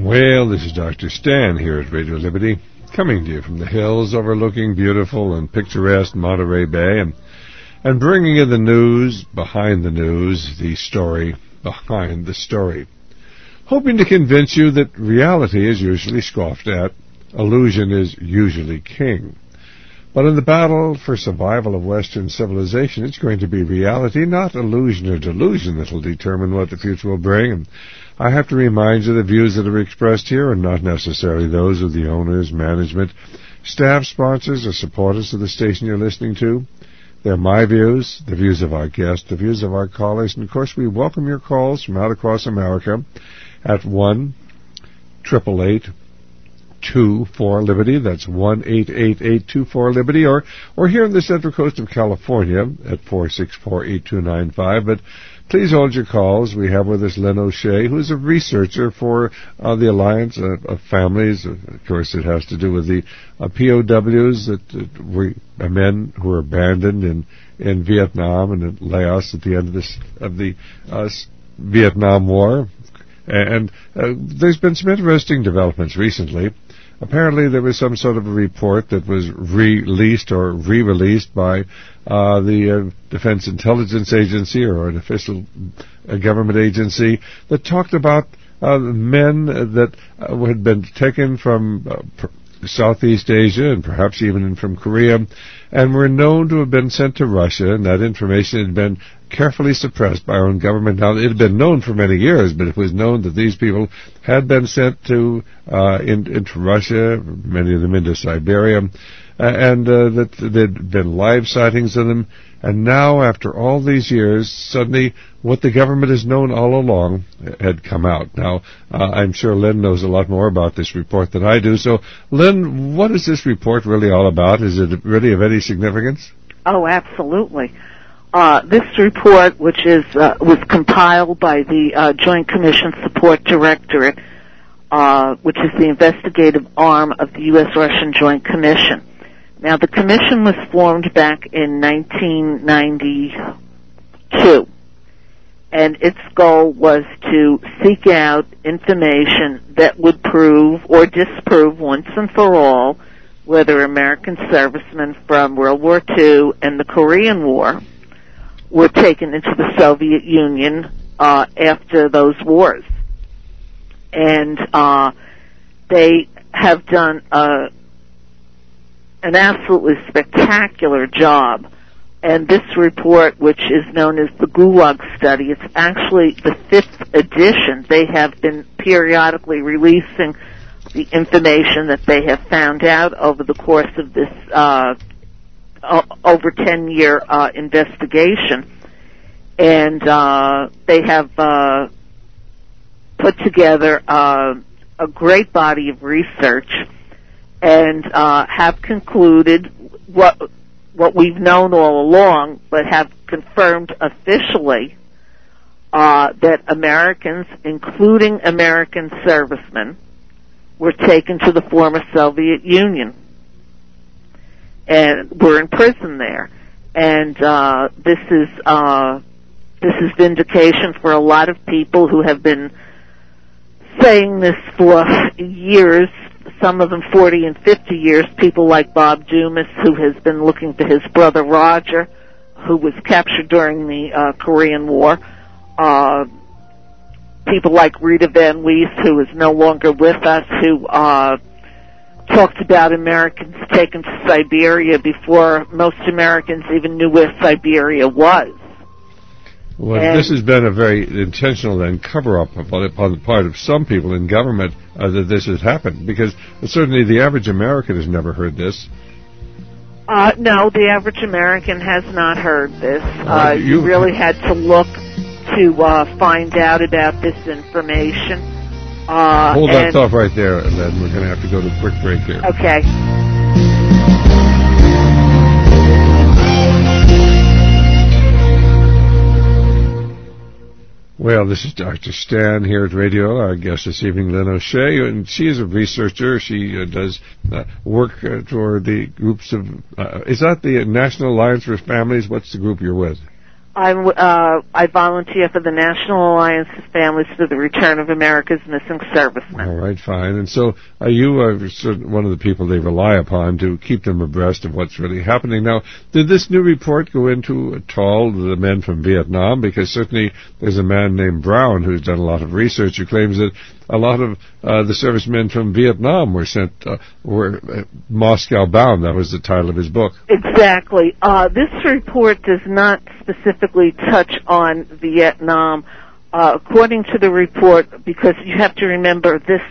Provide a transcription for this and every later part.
Well, this is Dr. Stan here at Radio Liberty, coming to you from the hills overlooking beautiful and picturesque Monterey Bay, and bringing you the news behind the news, the story behind the story. Hoping to convince you that reality is usually scoffed at, illusion is usually king. But in the battle for survival of Western civilization, it's going to be reality, not illusion or delusion, that will determine what the future will bring. And I have to remind you the views that are expressed here are not necessarily those of the owners, management, staff, sponsors, or supporters of the station you're listening to. They're my views, the views of our guests, the views of our callers, and of course we welcome your calls from out across America at 1-888-24-LIBERTY. That's 1-888-24-LIBERTY, or here in the Central Coast of California at 464-8295. But please hold your calls. We have with us Lynn O'Shea, who's a researcher for the Alliance of Families. Of course, it has to do with the POWs, men who were abandoned in Vietnam and in Laos at the end of the Vietnam War. And there's been some interesting developments recently. Apparently there was some sort of a report that was released or re-released by the Defense Intelligence Agency or an official government agency that talked about men that had been taken from Southeast Asia and perhaps even from Korea and were known to have been sent to Russia, and that information had been carefully suppressed by our own government. Now, it had been known for many years, but it was known that these people had been sent to into Russia, many of them into Siberia, and that there'd been live sightings of them. And now, after all these years, suddenly what the government has known all along had come out. Now, I'm sure Lynn knows a lot more about this report than I do. So, Lynn, what is this report really all about? Is it really of any significance? Oh, absolutely. This report, which was compiled by the Joint Commission Support Directorate, which is the investigative arm of the U.S.-Russian Joint Commission. Now, the commission was formed back in 1992, and its goal was to seek out information that would prove or disprove once and for all whether American servicemen from World War II and the Korean War were taken into the Soviet Union after those wars. And they have done an absolutely spectacular job. And this report, which is known as the Gulag Study, it's actually the 5th edition. They have been periodically releasing the information that they have found out over the course of this over 10-year investigation. And they have put together a great body of research and have concluded what we've known all along, but have confirmed officially that Americans, including American servicemen, were taken to the former Soviet Union and were in prison there. And this is vindication for a lot of people who have been saying this for years, some of them 40 and 50 years, people like Bob Dumas, who has been looking for his brother Roger, who was captured during the Korean War, people like Rita Van Wees, who is no longer with us, who talked about Americans taken to Siberia before most Americans even knew where Siberia was. Well, this has been a very intentional then cover-up upon the part of some people in government that this has happened, because certainly the average American has never heard this. No, the average American has not heard this. You really had to look to find out about this information. Hold that thought right there, and then we're going to have to go to a quick break here. Okay. Well, this is Dr. Stan here at Radio. Our guest this evening, Lynn O'Shea, and she is a researcher. She does work for the groups of, is that the National Alliance for Families? What's the group you're with? I volunteer for the National Alliance of Families for the Return of America's Missing Servicemen. All right, fine. And so you are one of the people they rely upon to keep them abreast of what's really happening. Now, did this new report go into at all the men from Vietnam? Because certainly there's a man named Brown who's done a lot of research who claims that a lot of the servicemen from Vietnam were Moscow bound. That was the title of his book. Exactly. This report does not specifically touch on Vietnam. According to the report, because you have to remember this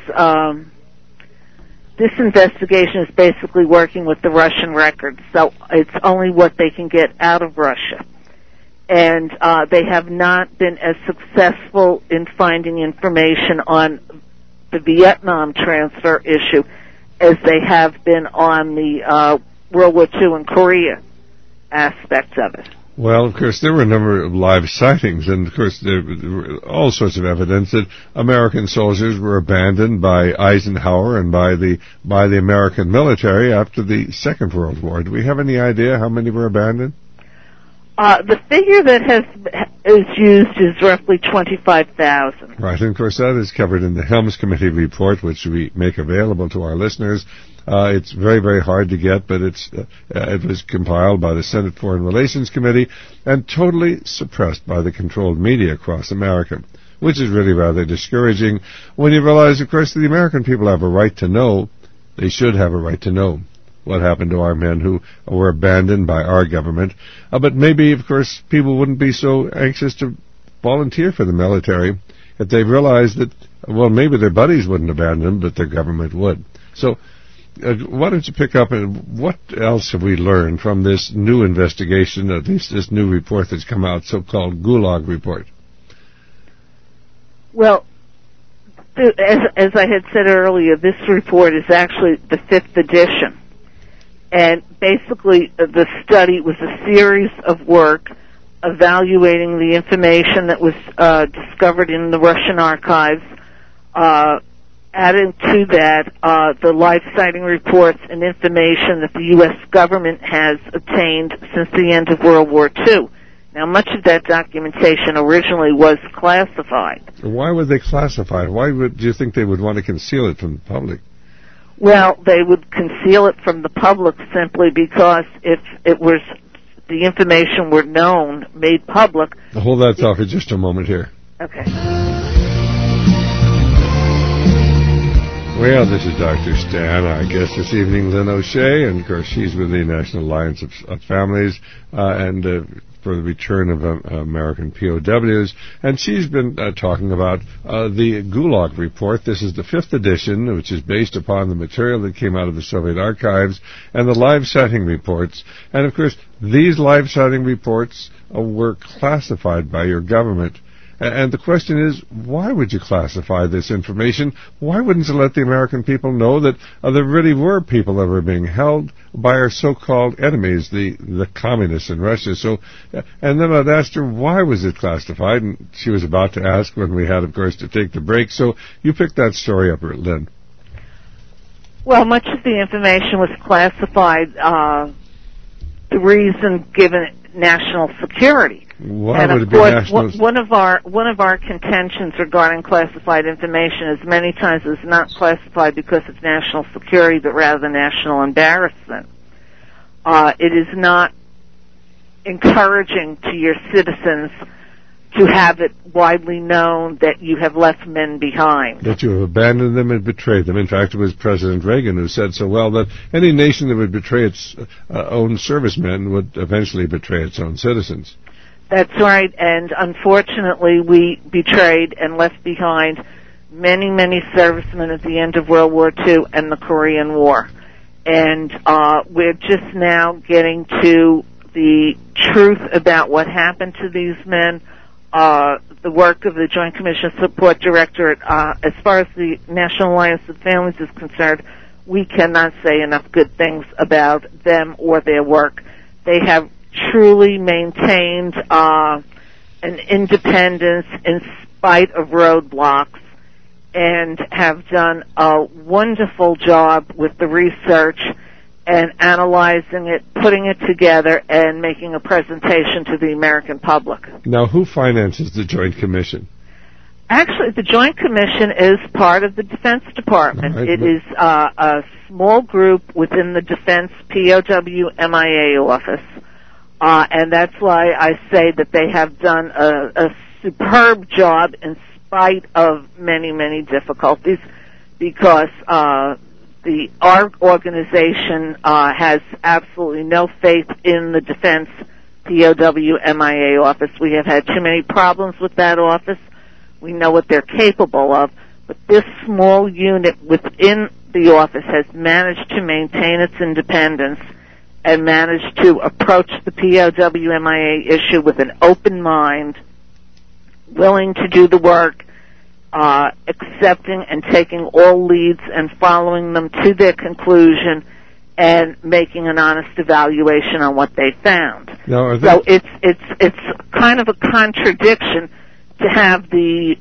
investigation is basically working with the Russian records, so it's only what they can get out of Russia. And they have not been as successful in finding information on the Vietnam transfer issue as they have been on the World War II and Korea aspects of it. Well, of course, there were a number of live sightings, and of course there were all sorts of evidence that American soldiers were abandoned by Eisenhower and by the American military after the Second World War. Do we have any idea how many were abandoned? The figure that is used is roughly 25,000. Right, and of course that is covered in the Helms Committee report, which we make available to our listeners. It's very, very hard to get, but it was compiled by the Senate Foreign Relations Committee and totally suppressed by the controlled media across America, which is really rather discouraging when you realize, of course, that the American people have a right to know. They should have a right to know what happened to our men who were abandoned by our government. But maybe, of course, people wouldn't be so anxious to volunteer for the military if they realized that, well, maybe their buddies wouldn't abandon them, but their government would. So why don't you pick up, and what else have we learned from this new investigation, at least this new report that's come out, so-called Gulag report? Well, as I had said earlier, this report is actually the 5th edition. And basically, the study was a series of work evaluating the information that was discovered in the Russian archives, adding to that the live sighting reports and information that the U.S. government has obtained since the end of World War II. Now, much of that documentation originally was classified. Why would they classify it? Why do you think they would want to conceal it from the public? Well, they would conceal it from the public simply because if it was the information were known, made public. Hold that thought for just a moment here. Okay. Well, this is Dr. Stan. Our guest this evening, Lynn O'Shea, and of course she's with the National Alliance of Families for the return of American POWs, and she's been talking about the Gulag report. This is the 5th edition, which is based upon the material that came out of the Soviet archives and the live sighting reports. And of course, these live sighting reports were classified by your government. And the question is, why would you classify this information? Why wouldn't you let the American people know that there really were people that were being held by our so-called enemies, the communists in Russia? So, and then I'd asked her, why was it classified? And she was about to ask when we had, of course, to take the break. So you picked that story up, Lynn. Well, much of the information was classified. The reason given national security. Why and would of it be course, national? one of our contentions regarding classified information is many times it's not classified because of national security, but rather national embarrassment. It is not encouraging to your citizens to have it widely known that you have left men behind. That you have abandoned them and betrayed them. In fact, it was President Reagan who said so well that any nation that would betray its own servicemen would eventually betray its own citizens. That's right, and unfortunately we betrayed and left behind many, many servicemen at the end of World War II and the Korean War. And we're just now getting to the truth about what happened to these men. The work of the Joint Commission Support Directorate, as far as the National Alliance of Families is concerned, we cannot say enough good things about them or their work. They have truly maintained an independence in spite of roadblocks and have done a wonderful job with the research and analyzing it, putting it together, and making a presentation to the American public. Now, who finances the Joint Commission? Actually, the Joint Commission is part of the Defense Department. Right. It is a small group within the Defense POW MIA office, and that's why I say that they have done a superb job in spite of many, many difficulties, because our organization has absolutely no faith in the Defense POW MIA office. We have had too many problems with that office. We know what they're capable of, but this small unit within the office has managed to maintain its independence and managed to approach the POW MIA issue with an open mind, willing to do the work, accepting and taking all leads and following them to their conclusion and making an honest evaluation on what they found. Now, so it's kind of a contradiction to have the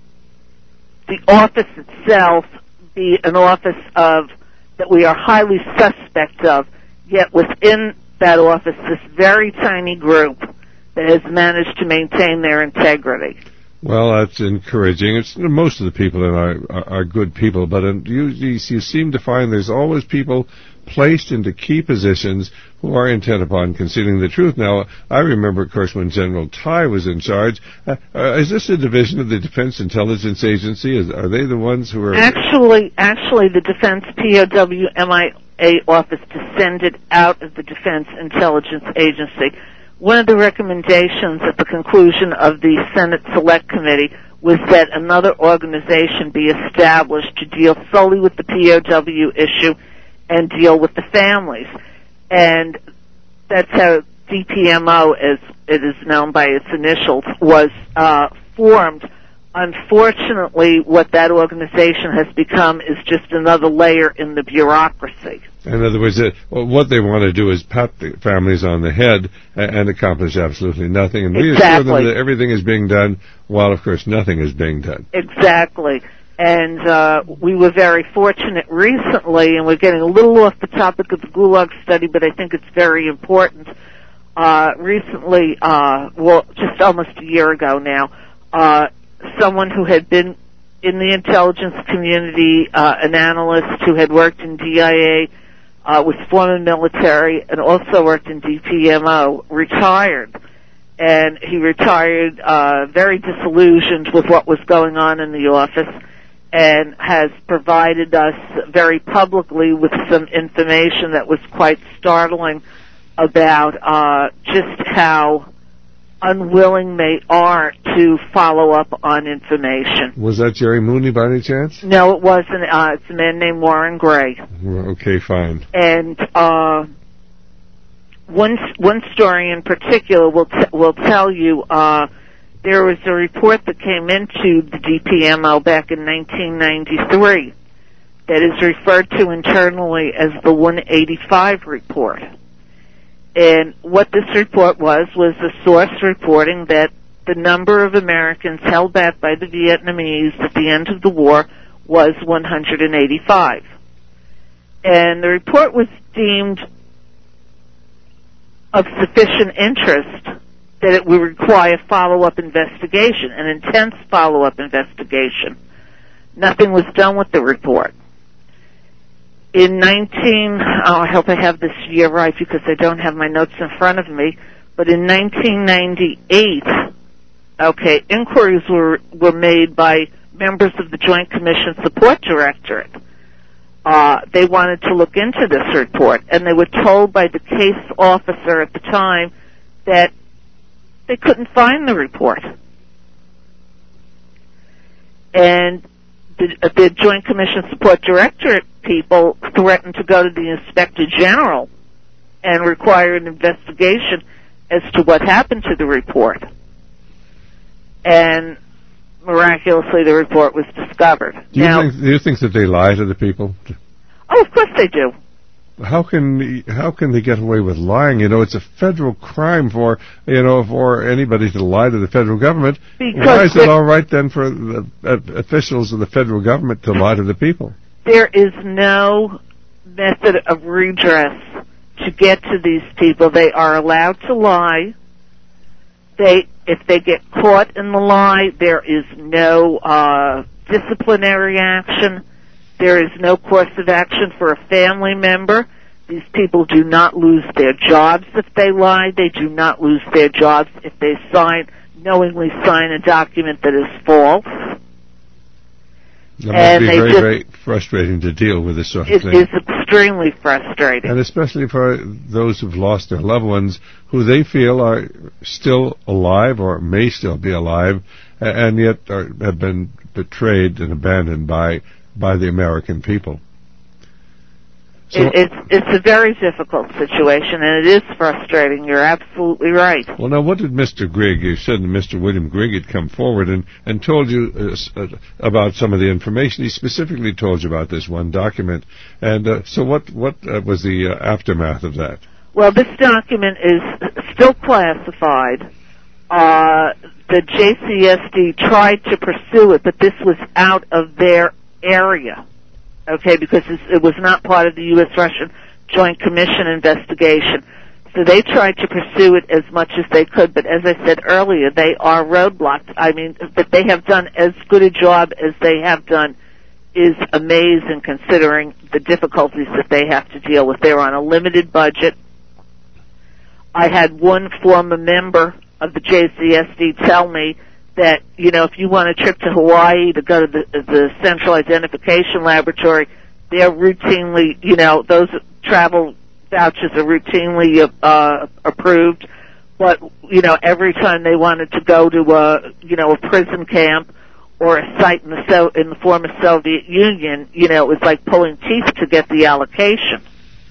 office itself be an office that we are highly suspect of, yet within that office, this very tiny group that has managed to maintain their integrity. Well, that's encouraging. Most of the people are good people, but you seem to find there's always people placed into key positions who are intent upon concealing the truth. Now, I remember, of course, when General Tai was in charge. Is this a division of the Defense Intelligence Agency? Are they the ones who are... Actually, the Defense POW MIA office descended out of the Defense Intelligence Agency. One of the recommendations at the conclusion of the Senate Select Committee was that another organization be established to deal solely with the POW issue and deal with the families. And that's how DPMO, as it is known by its initials, was formed. Unfortunately, what that organization has become is just another layer in the bureaucracy. In other words, what they want to do is pat the families on the head and accomplish absolutely nothing, and reassure them that everything is being done, while, of course, nothing is being done. Exactly. And we were very fortunate recently, and we're getting a little off the topic of the Gulag study, but I think it's very important. Recently, just almost a year ago now, someone who had been in the intelligence community, an analyst who had worked in DIA, was former military, and also worked in DPMO, retired. And he retired very disillusioned with what was going on in the office, and has provided us very publicly with some information that was quite startling about just how unwilling they are to follow up on information. Was that Jerry Mooney by any chance? No, it wasn't. It's a man named Warren Gray. Okay, fine. And one story in particular will tell you there was a report that came into the DPMO back in 1993 that is referred to internally as the 185 report. And what this report was a source reporting that the number of Americans held back by the Vietnamese at the end of the war was 185. And the report was deemed of sufficient interest that it would require follow-up investigation, an intense follow-up investigation. Nothing was done with the report. I hope I have this year right because I don't have my notes in front of me, but in 1998, inquiries were made by members of the Joint Commission Support Directorate. They wanted to look into this report, and they were told by the case officer at the time that they couldn't find the report. And the Joint Commission Support Directorate people threatened to go to the Inspector General and require an investigation as to what happened to the report. And miraculously, the report was discovered. Do you think that they lie to the people? Oh, of course they do. How can they get away with lying? It's a federal crime for anybody to lie to the federal government. Why is it all right then for the officials of the federal government to lie to the people? There is no method of redress to get to these people. They are allowed to lie. If they get caught in the lie, there is no disciplinary action. There is no course of action for a family member. These people do not lose their jobs if they lie. They do not lose their jobs if they knowingly sign a document that is false. That must be very frustrating to deal with this sort of thing. It is extremely frustrating. And especially for those who've lost their loved ones who they feel are still alive or may still be alive and yet have been betrayed and abandoned by the American people. So, it's a very difficult situation, and it is frustrating. You're absolutely right. Well, now, what did Mr. Grigg, you said that Mr. William Grigg had come forward and told you about some of the information. He specifically told you about this one document. And so what was the aftermath of that? Well, this document is still classified. The JCSD tried to pursue it, but this was out of their area. Okay, because it was not part of the U.S.-Russian Joint Commission investigation. So they tried to pursue it as much as they could, but as I said earlier, they are roadblocked. I mean, that they have done as good a job as they have done is amazing considering the difficulties that they have to deal with. They're on a limited budget. I had one former member of the JCSD tell me that, if you want a trip to Hawaii to go to the Central Identification Laboratory, they're routinely, those travel vouchers are routinely approved. But, every time they wanted to go to a prison camp or a site in the former Soviet Union, it was like pulling teeth to get the allocation.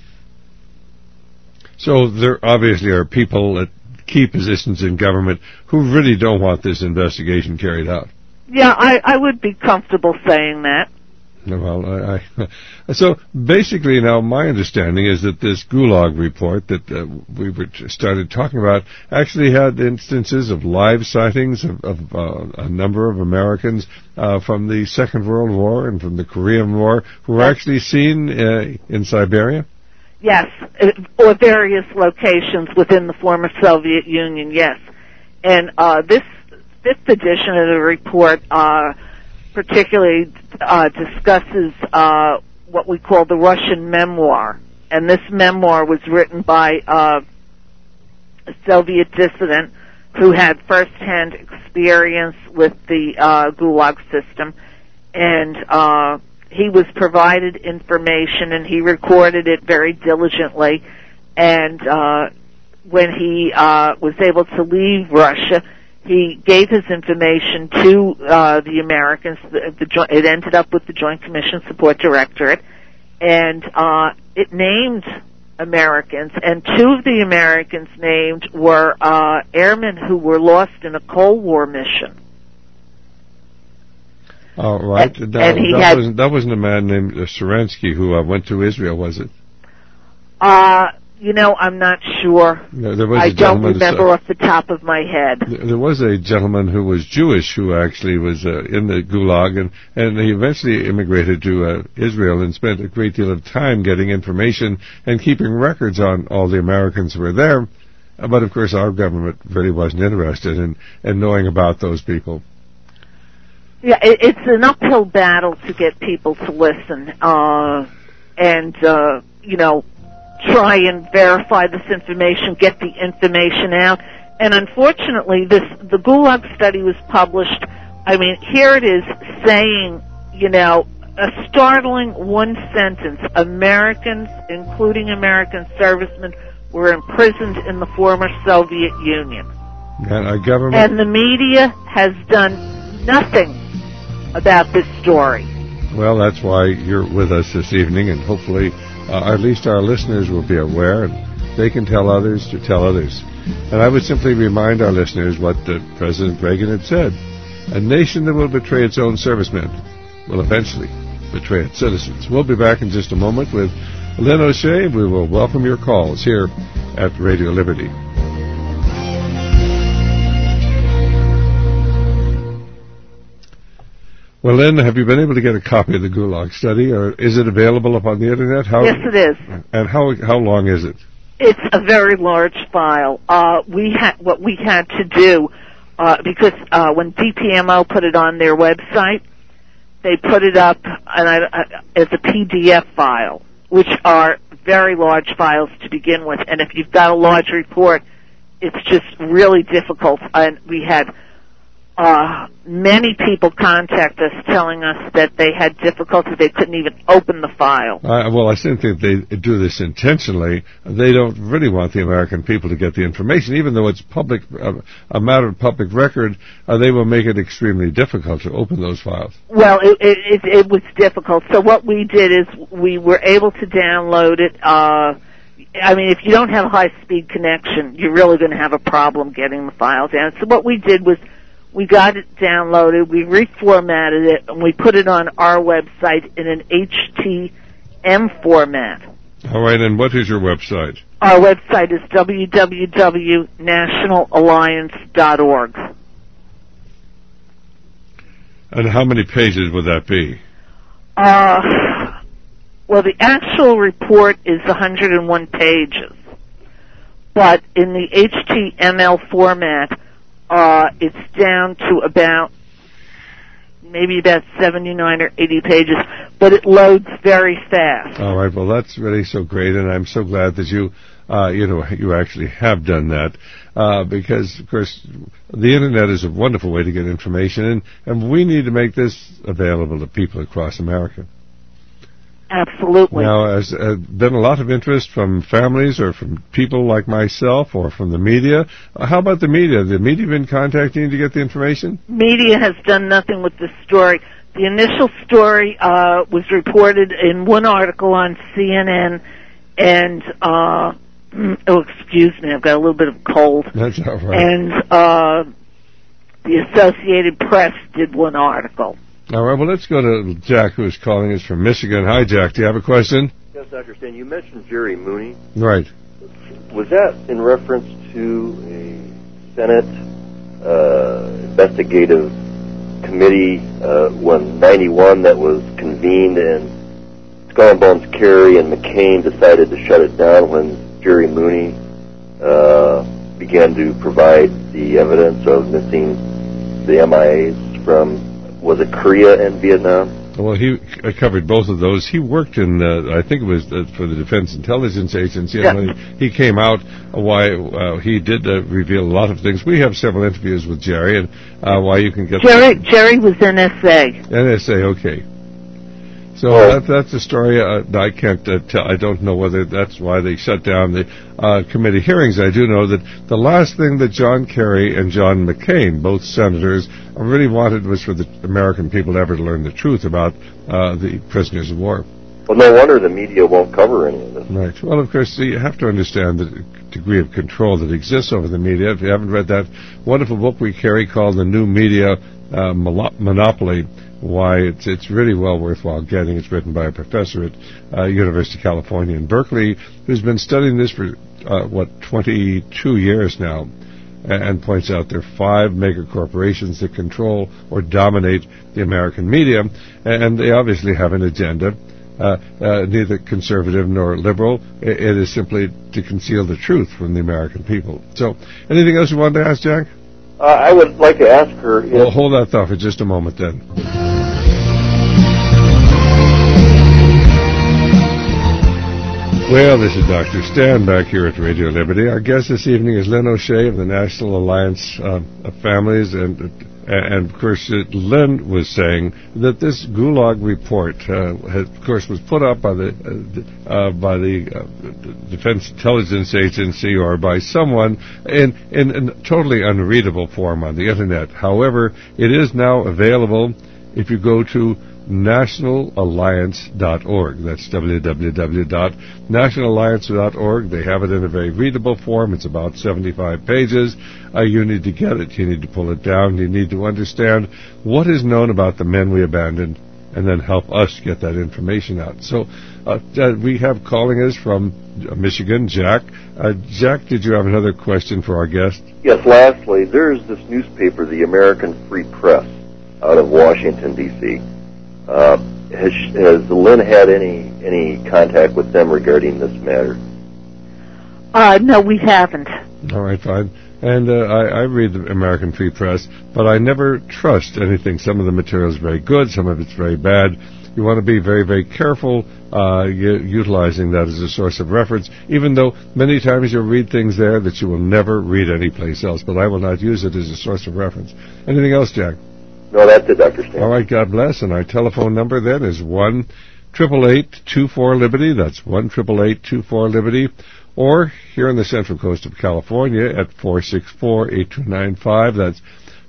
So there obviously are people at key positions in government who really don't want this investigation carried out. Yeah, I would be comfortable saying that. Well, so basically now my understanding is that this Gulag report that we started talking about actually had instances of live sightings of a number of Americans from the Second World War and from the Korean War who were actually seen in Siberia? Yes, or various locations within the former Soviet Union, yes. And this fifth edition of the report particularly discusses what we call the Russian memoir. And this memoir was written by a Soviet dissident who had first-hand experience with the Gulag system. And he was provided information, and he recorded it very diligently. And when he was able to leave Russia, he gave his information to the Americans. It ended up with the Joint Commission Support Directorate, and it named Americans. And two of the Americans named were airmen who were lost in a Cold War mission. Oh, right. That wasn't a man named Serensky who went to Israel, was it? I'm not sure. I don't remember off the top of my head. There was a gentleman who was Jewish who actually was in the Gulag, and he eventually immigrated to Israel and spent a great deal of time getting information and keeping records on all the Americans who were there. But, of course, our government really wasn't interested in knowing about those people. Yeah, it's an uphill battle to get people to listen and try and verify this information, get the information out. And unfortunately, the Gulag study was published. I mean, here it is saying, a startling one sentence: Americans, including American servicemen, were imprisoned in the former Soviet Union. And our government... And the media has done nothing about this story. Well, that's why you're with us this evening, and hopefully at least our listeners will be aware, and they can tell others to tell others. And I would simply remind our listeners what President Reagan had said: a nation that will betray its own servicemen will eventually betray its citizens. We'll be back in just a moment with Lynn O'Shea. We will welcome your calls here at Radio Liberty. Well, Lynn, have you been able to get a copy of the Gulag study, or is it available upon the Internet? Yes, it is. And how long is it? It's a very large file. What we had to do, because when DPMO put it on their website, they put it up as a PDF file, which are very large files to begin with. And if you've got a large report, it's just really difficult. And we had many people contact us telling us that they had difficulty. They couldn't even open the file. Well, I think they do this intentionally. They don't really want the American people to get the information. Even though it's public, a matter of public record, they will make it extremely difficult to open those files. Well, it was difficult. So what we did is we were able to download it. I mean, if you don't have a high-speed connection, you're really going to have a problem getting the file down. So what we did was we got it downloaded, we reformatted it, and we put it on our website in an HTML format. All right, and what is your website? Our website is www.nationalalliance.org. And how many pages would that be? Well, the actual report is 101 pages. But in the HTML format, it's down to maybe about 79 or 80 pages, but it loads very fast. All right, well, that's really so great, and I'm so glad that you actually have done that, because, of course, the Internet is a wonderful way to get information, and we need to make this available to people across America. Absolutely. Now, has been a lot of interest from families or from people like myself or from the media. How about the media? The media been contacting you to get the information? Media has done nothing with this story. The initial story was reported in one article on CNN, and excuse me, I've got a little bit of cold. That's all right. And the Associated Press did one article. All right, well, let's go to Jack, who is calling us from Michigan. Hi, Jack. Do you have a question? Yes, Dr. Stan, you mentioned Jerry Mooney. Right. Was that in reference to a Senate investigative committee when 91 that was convened and Skull and Bones Kerry and McCain decided to shut it down when Jerry Mooney began to provide the evidence of missing the MIAs from, was it Korea and Vietnam? Well, he covered both of those. He worked in, I think it was for the Defense Intelligence Agency. Yeah. And when he came out, he did reveal a lot of things. We have several interviews with Jerry, and why you can get... Jerry was NSA. NSA, okay. So that's a story I can't tell. I don't know whether that's why they shut down the committee hearings. I do know that the last thing that John Kerry and John McCain, both senators, really wanted was for the American people ever to learn the truth about the prisoners of war. Well, no wonder the media won't cover any of this. Right. Well, of course, you have to understand the degree of control that exists over the media. If you haven't read that wonderful book we carry called The New Media Monopoly, why it's really well worthwhile getting. It's written by a professor at University of California in Berkeley who's been studying this for 22 years now, and points out there are 5 mega corporations that control or dominate the American media, and they obviously have an agenda, neither conservative nor liberal. It is simply to conceal the truth from the American people. So, anything else you wanted to ask, Jack? I would like to ask her... Well, hold that thought for just a moment, then. Well, this is Dr. Stan back here at Radio Liberty. Our guest this evening is Lynn O'Shea of the National Alliance of Families, and of course, Lynn was saying that this Gulag report, of course, was put up by the Defense Intelligence Agency or by someone in a totally unreadable form on the Internet. However, it is now available if you go to nationalalliance.org. That's www.nationalalliance.org. They have it in a very readable form. It's about 75 pages. You need to get it. You need to pull it down. You need to understand what is known about the men we abandoned and then help us get that information out. So we have calling us from Michigan, Jack. Jack, did you have another question for our guest? Yes, lastly, there's this newspaper, the American Free Press. out of Washington, D.C. Has Lynn had any contact with them regarding this matter? No, we haven't. All right, fine. And I read the American Free Press, but I never trust anything. Some of the material is very good, some of it's very bad. You want to be very, very careful utilizing that as a source of reference, even though many times you'll read things there that you will never read anyplace else. But I will not use it as a source of reference. Anything else, Jack? No, that's it, Dr. Stan. All right, God bless. And our telephone number then is 1-888-24-LIBERTY. That's 1-888-24-LIBERTY. Or here on the Central Coast of California at 464-8295. That's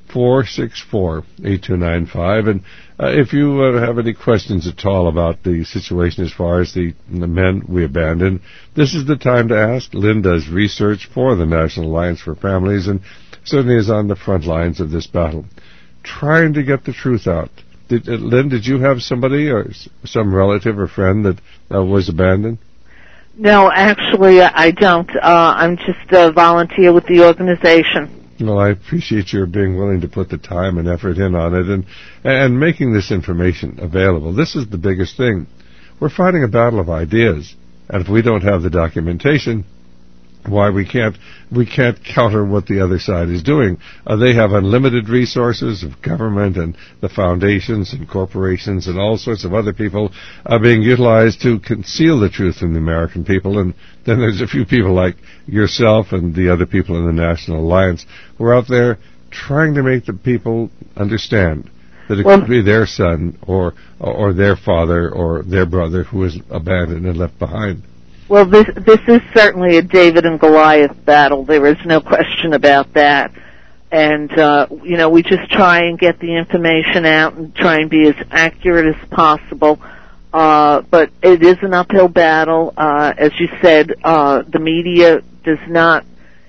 464-8295. And if you have any questions at all about the situation as far as the men we abandoned, this is the time to ask. Lynn does research for the National Alliance for Families and certainly is on the front lines of this battle, trying to get the truth out. Lynn, did you have somebody or some relative or friend that was abandoned? No, actually, I don't. I'm just a volunteer with the organization. Well, I appreciate your being willing to put the time and effort in on it and making this information available. This is the biggest thing. We're fighting a battle of ideas, and if we don't have the documentation, why we can't counter what the other side is doing. They have unlimited resources of government and the foundations and corporations and all sorts of other people being utilized to conceal the truth from the American people. And then there's a few people like yourself and the other people in the National Alliance who are out there trying to make the people understand that it could be their son or their father or their brother who was abandoned and left behind. Well, this is certainly a David and Goliath battle. There is no question about that. And, we just try and get the information out and try and be as accurate as possible. But it is an uphill battle. As you said, the media does not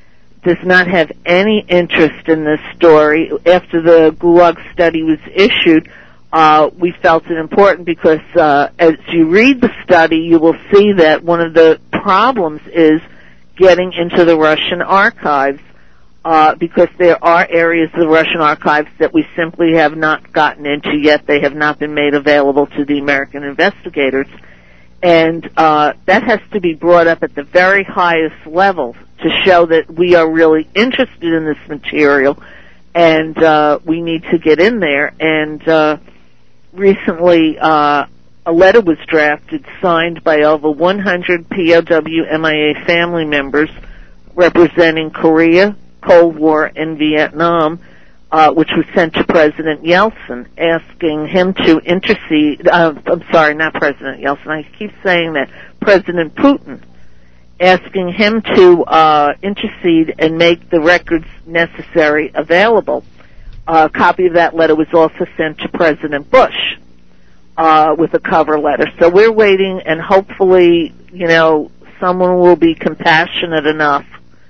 have any interest in this story. After the Gulag study was issued, we felt it important because as you read the study, you will see that one of the problems is getting into the Russian archives because there are areas of the Russian archives that we simply have not gotten into yet. They have not been made available to the American investigators. And that has to be brought up at the very highest level to show that we are really interested in this material and we need to get in there. And recently, a letter was drafted, signed by over 100 POW MIA family members representing Korea, Cold War, and Vietnam, which was sent to President Yeltsin, asking him to intercede. I'm sorry, not President Yeltsin. I keep saying that. President Putin, asking him to intercede and make the records necessary available. A copy of that letter was also sent to President Bush with a cover letter. So we're waiting, and hopefully, someone will be compassionate enough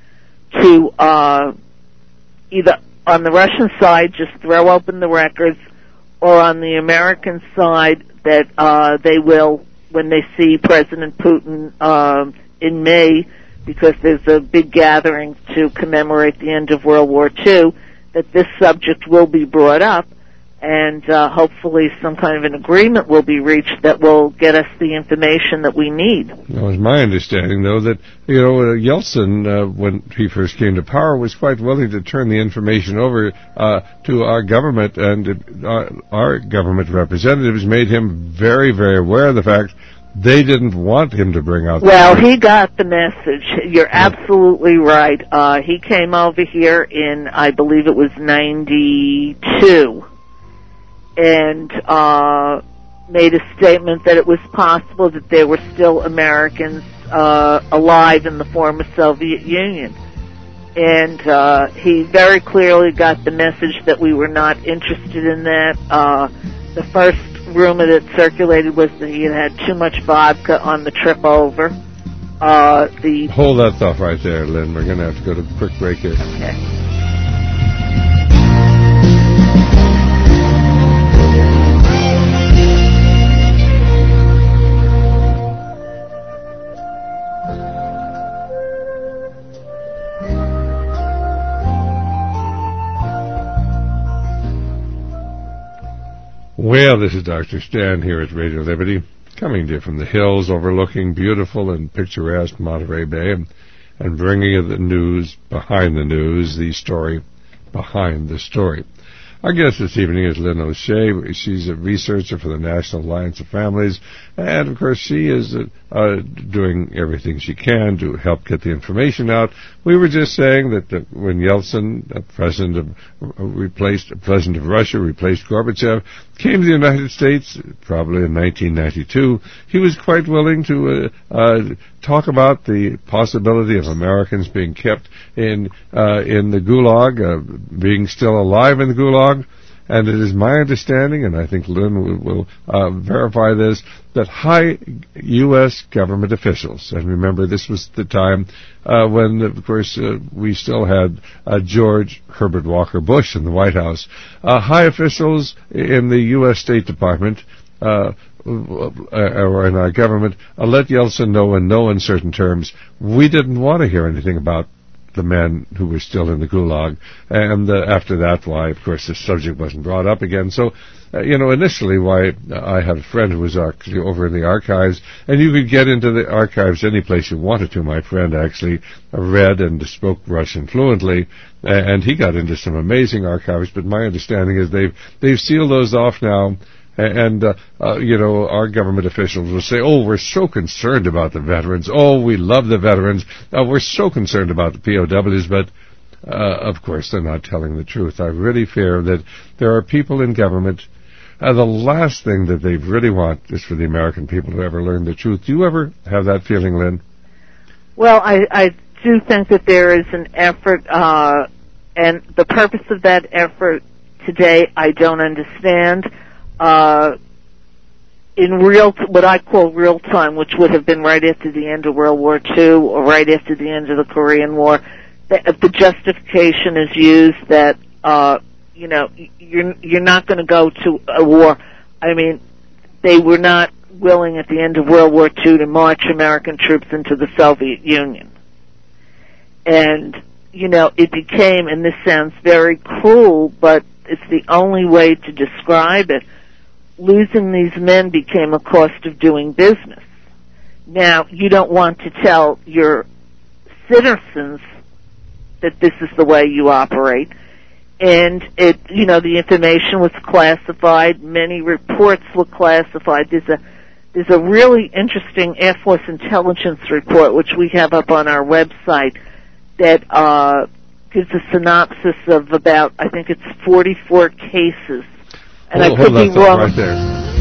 to either on the Russian side just throw open the records, or on the American side that they will, when they see President Putin in May, because there's a big gathering to commemorate the end of World War II, that this subject will be brought up, and hopefully some kind of an agreement will be reached that will get us the information that we need. Well, it's my understanding, though, that Yeltsin, when he first came to power, was quite willing to turn the information over to our government, and our government representatives made him very, very aware of the fact they didn't want him to bring out. Well, he got the message. You're absolutely right. He came over here in, I believe it was 92, and made a statement that it was possible that there were still Americans alive in the former Soviet Union. And he very clearly got the message that we were not interested in that. The first rumor that circulated was that he had too much vodka on the trip over. Hold that thought right there, Lynn. We're going to have to go to a quick break here. Okay. Well, this is Dr. Stan here at Radio Liberty, coming to you from the hills overlooking beautiful and picturesque Monterey Bay, and bringing you the news behind the news, the story behind the story. Our guest this evening is Lynn O'Shea. She's a researcher for the National Alliance of Families, and of course she is doing everything she can to help get the information out. We were just saying that when Yeltsin, president of Russia, replaced Gorbachev, came to the United States, probably in 1992, he was quite willing to talk about the possibility of Americans being kept in the Gulag, being still alive in the Gulag. And it is my understanding, and I think Lynn will verify this, that high U.S. government officials, and remember this was the time when, of course, we still had George Herbert Walker Bush in the White House, high officials in the U.S. State Department or in our government let Yeltsin know in no uncertain terms we didn't want to hear anything about the men who were still in the Gulag. And after that, why, of course, the subject wasn't brought up again. So, initially, why I had a friend who was actually over in the archives, and you could get into the archives any place you wanted to. My friend actually read and spoke Russian fluently, and he got into some amazing archives, but my understanding is they've sealed those off now. And, our government officials will say, oh, we're so concerned about the veterans. Oh, we love the veterans. We're so concerned about the POWs. But, of course, they're not telling the truth. I really fear that there are people in government, the last thing that they really want is for the American people to ever learn the truth. Do you ever have that feeling, Lynn? Well, I do think that there is an effort, and the purpose of that effort today I don't understand. In what I call real time, which would have been right after the end of World War II or right after the end of the Korean War, the justification is used that, you're not going to go to a war. I mean, they were not willing at the end of World War II to march American troops into the Soviet Union. And, it became, and this sounds very cruel, but it's the only way to describe it. Losing these men became a cost of doing business. Now, you don't want to tell your citizens that this is the way you operate. And the information was classified. Many reports were classified. There's a really interesting Air Force intelligence report, which we have up on our website, that gives a synopsis of about, I think it's 44 cases. And I could be wrong. Right there.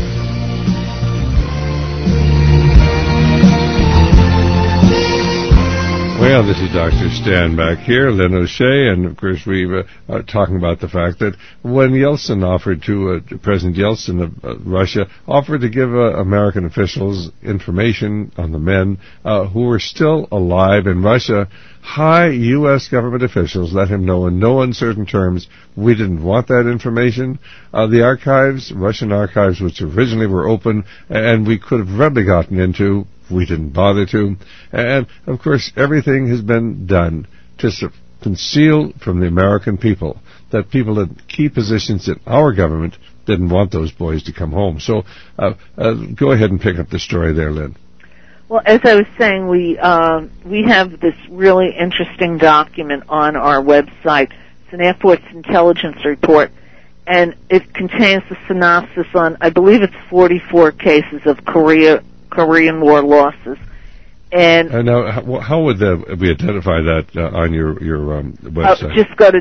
Well, this is Dr. Stan back here, Lynn O'Shea, and of course we were talking about the fact that when Yeltsin offered to, President Yeltsin of Russia, offered to give American officials information on the men who were still alive in Russia, high U.S. government officials let him know in no uncertain terms we didn't want that information. The archives, Russian archives, which originally were open and we could have readily gotten into, we didn't bother to. And, of course, everything has been done to conceal from the American people that people in key positions in our government didn't want those boys to come home. So go ahead and pick up the story there, Lynn. Well, as I was saying, we have this really interesting document on our website. It's an Air Force intelligence report, and it contains a synopsis on, I believe it's 44 cases of Korean War losses. And now, how would we identify that on your website? Just go to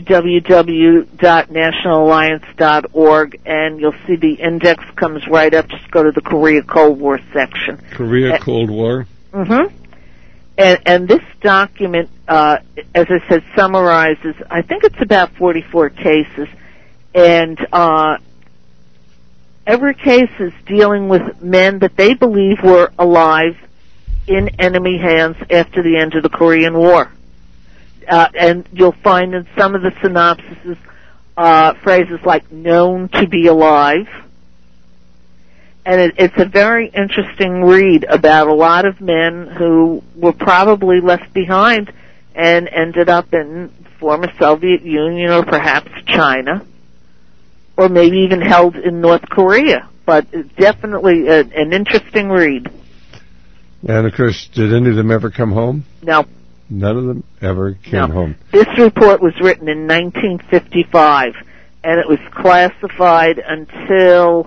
www.nationalalliance.org, and you'll see the index comes right up. Just go to the Korea Cold War section. Korea Cold War? Mm-hmm. And this document, as I said, summarizes, I think it's about 44 cases, and every case is dealing with men that they believe were alive in enemy hands after the end of the Korean War. And you'll find in some of the synopsises phrases like known to be alive. And it's a very interesting read about a lot of men who were probably left behind and ended up in former Soviet Union or perhaps China or maybe even held in North Korea. But it's definitely an interesting read. And, of course, did any of them ever come home? No. None of them ever came home. This report was written in 1955, and it was classified until,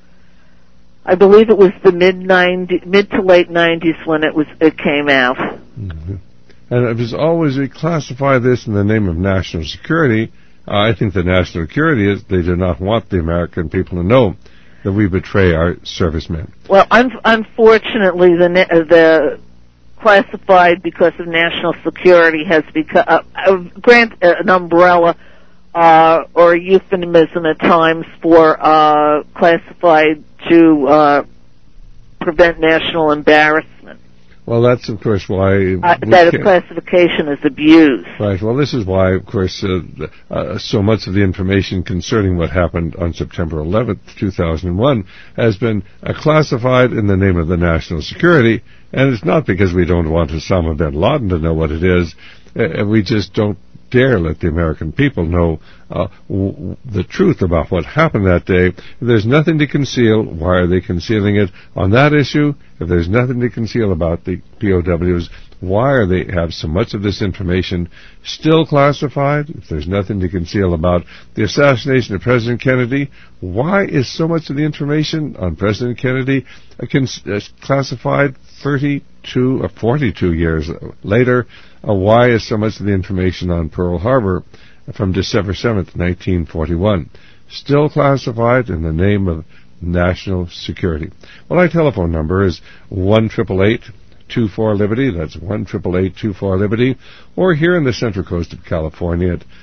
I believe it was the mid to late 90s when it came out. Mm-hmm. And it was always, we classify this in the name of national security. I think the national security is they do not want the American people to know that we betray our servicemen. Well, unfortunately, the classified because of national security has become an umbrella or a euphemism at times for classified to prevent national embarrassment. Well, that's, of course, why... that classification is abused. Right. Well, this is why, of course, so much of the information concerning what happened on September 11th, 2001, has been classified in the name of the national security, and it's not because we don't want Osama bin Laden to know what it is. We just don't dare let the American people know the truth about what happened that day. If there's nothing to conceal, why are they concealing it on that issue? If there's nothing to conceal about the POWs, why are they have so much of this information still classified? If there's nothing to conceal about the assassination of President Kennedy, why is so much of the information on President Kennedy classified 32 or 42 years later? Why is so much of the information on Pearl Harbor from December 7th, 1941 still classified in the name of national security? Well, our telephone number is 1-888-24-LIBERTY. That's 1-888-24-LIBERTY. Or here in the Central Coast of California at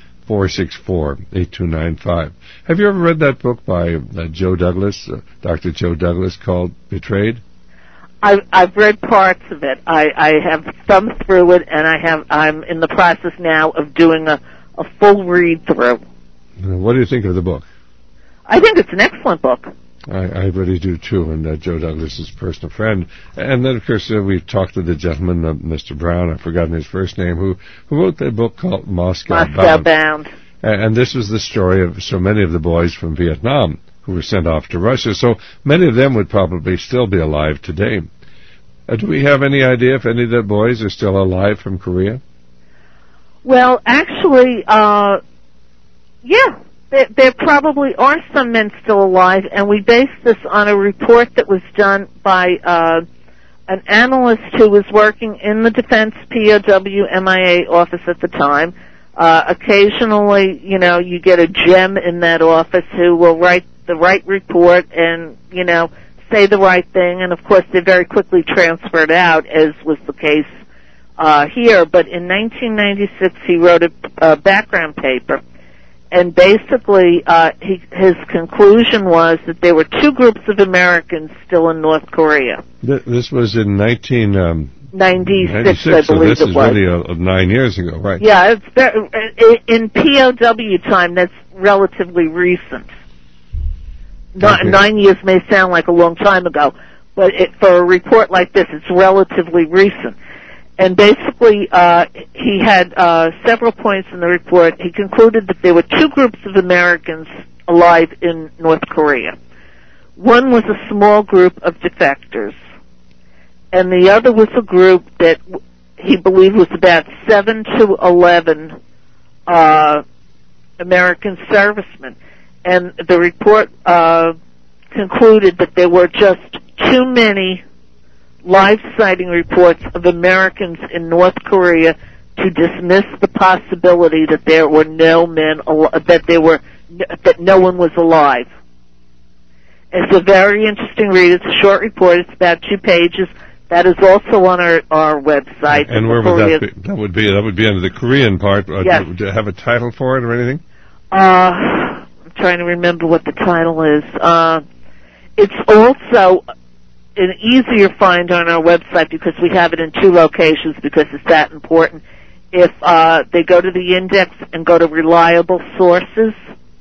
464-8295. Have you ever read that book by Joe Douglas, Dr. Joe Douglas, called Betrayed? I've read parts of it. I have thumbed through it, and I'm in the process now of doing a full read through. What do you think of the book? I think it's an excellent book. I really do too, and Joe Douglas is a personal friend. And then, of course, we've talked to the gentleman, Mr. Brown, I've forgotten his first name, who wrote that book called Moscow Bound. And this was the story of so many of the boys from Vietnam who were sent off to Russia. So many of them would probably still be alive today. Do we have any idea if any of the boys are still alive from Korea? Well, actually, yeah, there probably are some men still alive, and we based this on a report that was done by an analyst who was working in the Defense POW MIA office at the time. Occasionally, you get a gem in that office who will write the right report and, say the right thing, and of course they're very quickly transferred out, as was the case here. But in 1996 he wrote a background paper, and basically his conclusion was that there were two groups of Americans still in North Korea. This was in 96, I believe it was. So this is really 9 years ago, right? Yeah, in POW time, that's relatively recent. Okay. 9 years may sound like a long time ago, but for a report like this, it's relatively recent. And basically, he had several points in the report. He concluded that there were two groups of Americans alive in North Korea. One was a small group of defectors, and the other was a group that he believed was about 7 to 11 American servicemen. And the report concluded that there were just too many live sighting reports of Americans in North Korea to dismiss the possibility that there were no men, that no one was alive. It's a very interesting read. It's a short report. It's about 2 pages. That is also on our website. And where would that be? That would be under the Korean part. Yes. Do you have a title for it or anything? I'm trying to remember what the title is. It's also an easier find on our website because we have it in 2 locations because it's that important. If they go to the index and go to reliable sources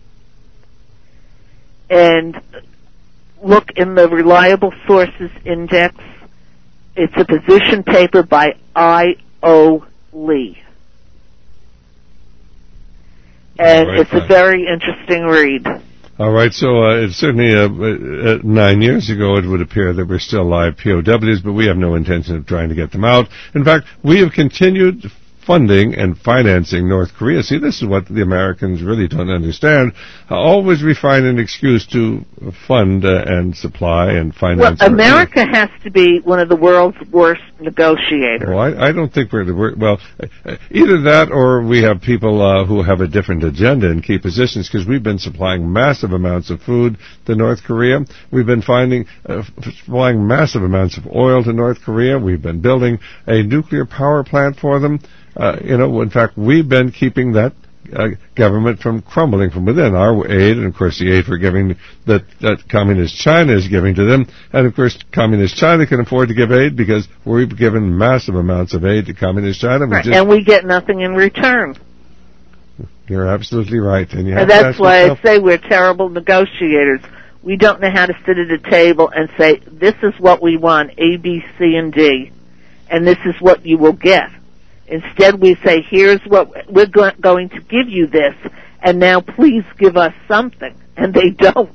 and look in the reliable sources index, it's a position paper by I.O. Lee. And Right, it's a very interesting read. All right, so it's certainly 9 years ago it would appear that we're still live POWs, but we have no intention of trying to get them out. In fact, we have continued funding and financing North Korea. See, this is what the Americans really don't understand. Always we find an excuse to fund and supply and finance. Well, America has to be one of the world's worst negotiators. Well, I don't think we're the worst. Well, either that or we have people who have a different agenda in key positions, because we've been supplying massive amounts of food to North Korea. We've been supplying massive amounts of oil to North Korea. We've been building a nuclear power plant for them. In fact, we've been keeping that government from crumbling from within. Our aid, and of course the aid we're giving that Communist China is giving to them, and of course Communist China can afford to give aid because we've given massive amounts of aid to Communist China. Right, and we get nothing in return. You're absolutely right. And that's why I say we're terrible negotiators. We don't know how to sit at a table and say, this is what we want, A, B, C, and D, and this is what you will get. Instead, we say, here's what we're going to give you this, and now please give us something. And they don't.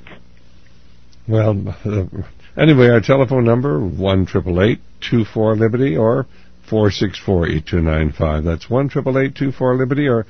Well, anyway, our telephone number, 1-888-24-LIBERTY or 464-8295. That's 1-888-24-LIBERTY or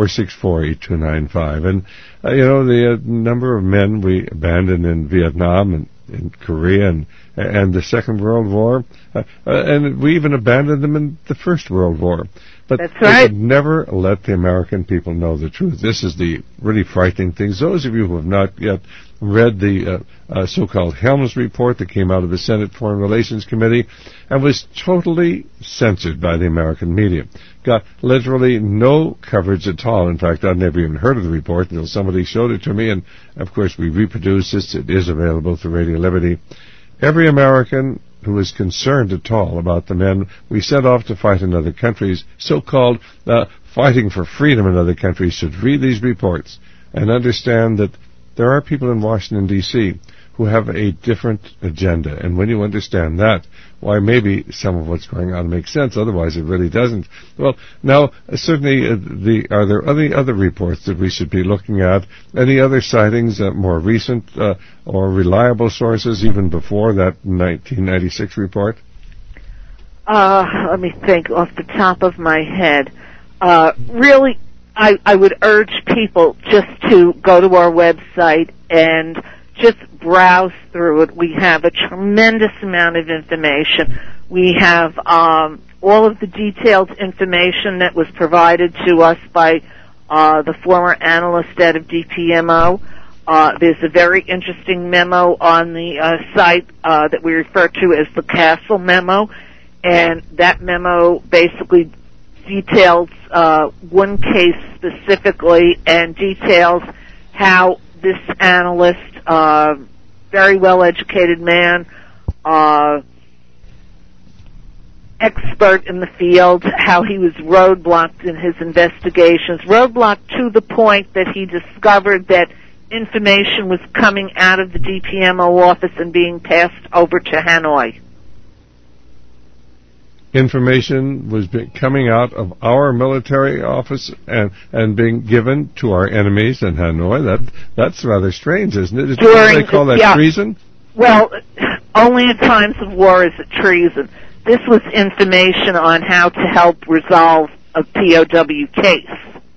464-8295. And, the number of men we abandoned in Vietnam and in Korea and the Second World War, and we even abandoned them in the First World War. But that's right. They would never let the American people know the truth. This is the really frightening thing. Those of you who have not yet read the so-called Helms report that came out of the Senate Foreign Relations Committee and was totally censored by the American media. Got literally no coverage at all. In fact, I'd never even heard of the report until somebody showed it to me, and of course we reproduced this. It is available through Radio Liberty. Every American who is concerned at all about the men we sent off to fight in other countries, so-called fighting for freedom in other countries, should read these reports and understand that there are people in Washington, D.C. who have a different agenda. And when you understand that, why maybe some of what's going on makes sense. Otherwise, it really doesn't. Well, now, certainly, are there any other reports that we should be looking at? Any other sightings, more recent or reliable sources, even before that 1996 report? Let me think off the top of my head. Really, I would urge people just to go to our website and just browse through it. We have a tremendous amount of information. We have all of the detailed information that was provided to us by the former analyst out of DPMO. There's a very interesting memo on the site that we refer to as the Castle Memo, and that memo basically details one case specifically and details how this analyst, very well-educated man, expert in the field, how he was roadblocked in his investigations, roadblocked to the point that he discovered that information was coming out of the DPMO office and being passed over to Hanoi. Information was coming out of our military office and being given to our enemies in Hanoi. That's rather strange, isn't it? Do they call that treason? Well, only in times of war is it treason. This was information on how to help resolve a POW case.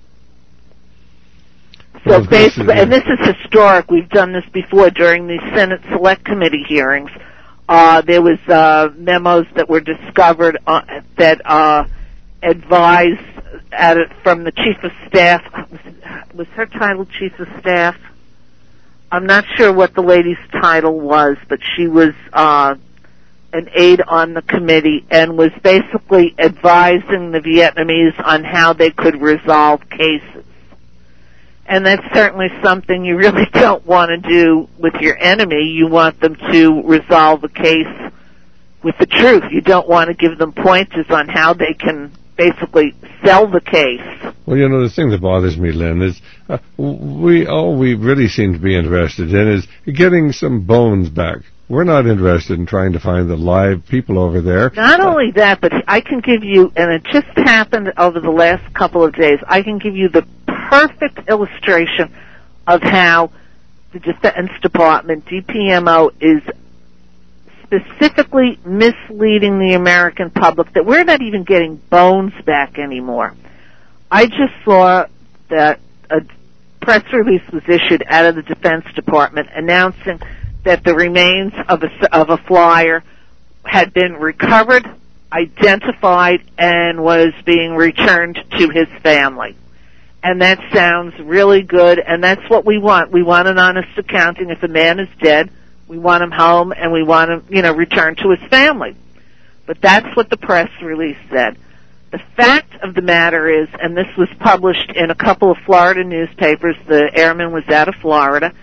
So basically, and this is historic. We've done this before during the Senate Select Committee hearings. There was memos that were discovered that advised from the Chief of Staff. Was her title Chief of Staff? I'm not sure what the lady's title was, but she was an aide on the committee and was basically advising the Vietnamese on how they could resolve cases. And that's certainly something you really don't want to do with your enemy. You want them to resolve a case with the truth. You don't want to give them pointers on how they can basically sell the case. Well, the thing that bothers me, Lynn, is we really seem to be interested in is getting some bones back. We're not interested in trying to find the live people over there. Not only that, but I can give you, and it just happened over the last couple of days, I can give you the perfect illustration of how the Defense Department, DPMO, is specifically misleading the American public that we're not even getting bones back anymore. I just saw that a press release was issued out of the Defense Department announcing that the remains of a flyer had been recovered, identified, and was being returned to his family. And that sounds really good, and that's what we want. We want an honest accounting. If a man is dead, we want him home, and we want him, returned to his family. But that's what the press release said. The fact of the matter is, and this was published in a couple of Florida newspapers, the airman was out of Florida,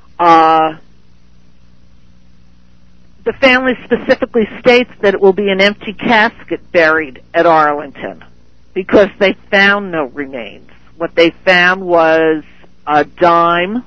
the family specifically states that it will be an empty casket buried at Arlington because they found no remains. What they found was a dime,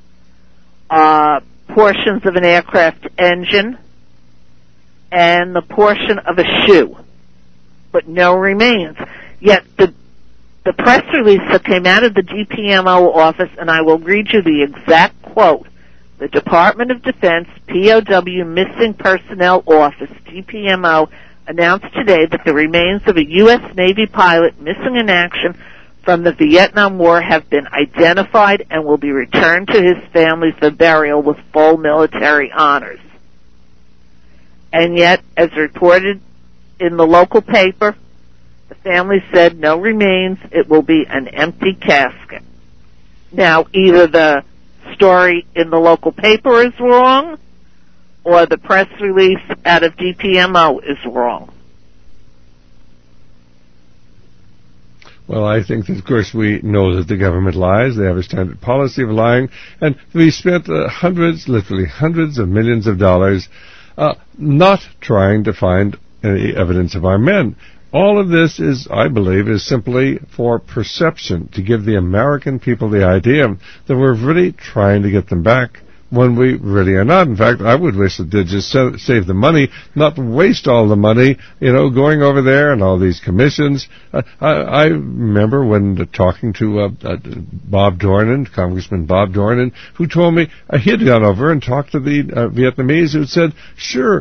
portions of an aircraft engine, and the portion of a shoe, but no remains. Yet the press release that came out of the DPMO office, and I will read you the exact quote, the Department of Defense POW Missing Personnel Office, DPMO, announced today that the remains of a U.S. Navy pilot missing in action from the Vietnam War have been identified and will be returned to his family for burial with full military honors. And yet, as reported in the local paper, the family said no remains, it will be an empty casket. Now, either the story in the local paper is wrong, or the press release out of DPMO is wrong. Well, I think that, of course, we know that the government lies. They have a standard policy of lying. And we spent literally hundreds of millions of dollars not trying to find any evidence of our men. All of this is, I believe, is simply for perception, to give the American people the idea that we're really trying to get them back when we really are not. In fact, I would wish that they'd just save the money, not waste all the money, going over there and all these commissions. I remember when talking to Bob Dornan, Congressman Bob Dornan, who told me he had gone over and talked to the Vietnamese who said, sure,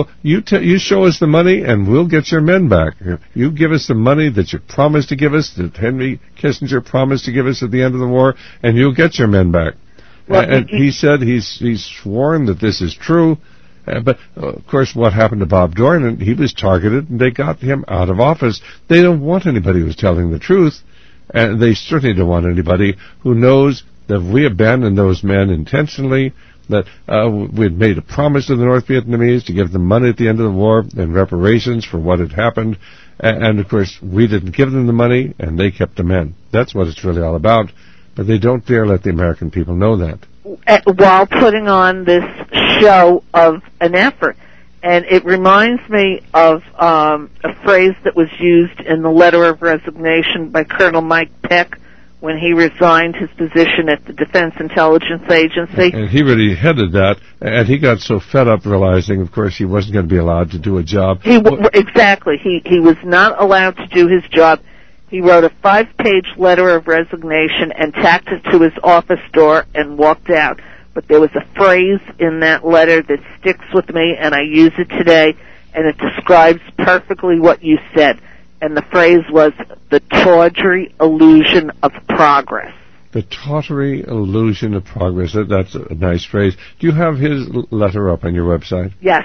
you show us the money and we'll get your men back. You give us the money that you promised to give us, that Henry Kissinger promised to give us at the end of the war, and you'll get your men back. Well, and he said he's sworn that this is true. But, of course, what happened to Bob Dornan, he was targeted, and they got him out of office. They don't want anybody who's telling the truth, and they certainly don't want anybody who knows that we abandoned those men intentionally, that we had made a promise to the North Vietnamese to give them money at the end of the war and reparations for what had happened. And, of course, we didn't give them the money, and they kept the men. That's what it's really all about. But they don't dare let the American people know that. While putting on this show of an effort. And it reminds me of a phrase that was used in the letter of resignation by Colonel Mike Peck when he resigned his position at the Defense Intelligence Agency. And he really headed that, and he got so fed up realizing, of course, he wasn't going to be allowed to do a job. Exactly. He was not allowed to do his job. He wrote a 5-page letter of resignation and tacked it to his office door and walked out. But there was a phrase in that letter that sticks with me, and I use it today, and it describes perfectly what you said. And the phrase was, the tawdry illusion of progress. The tawdry illusion of progress. That's a nice phrase. Do you have his letter up on your website? Yes.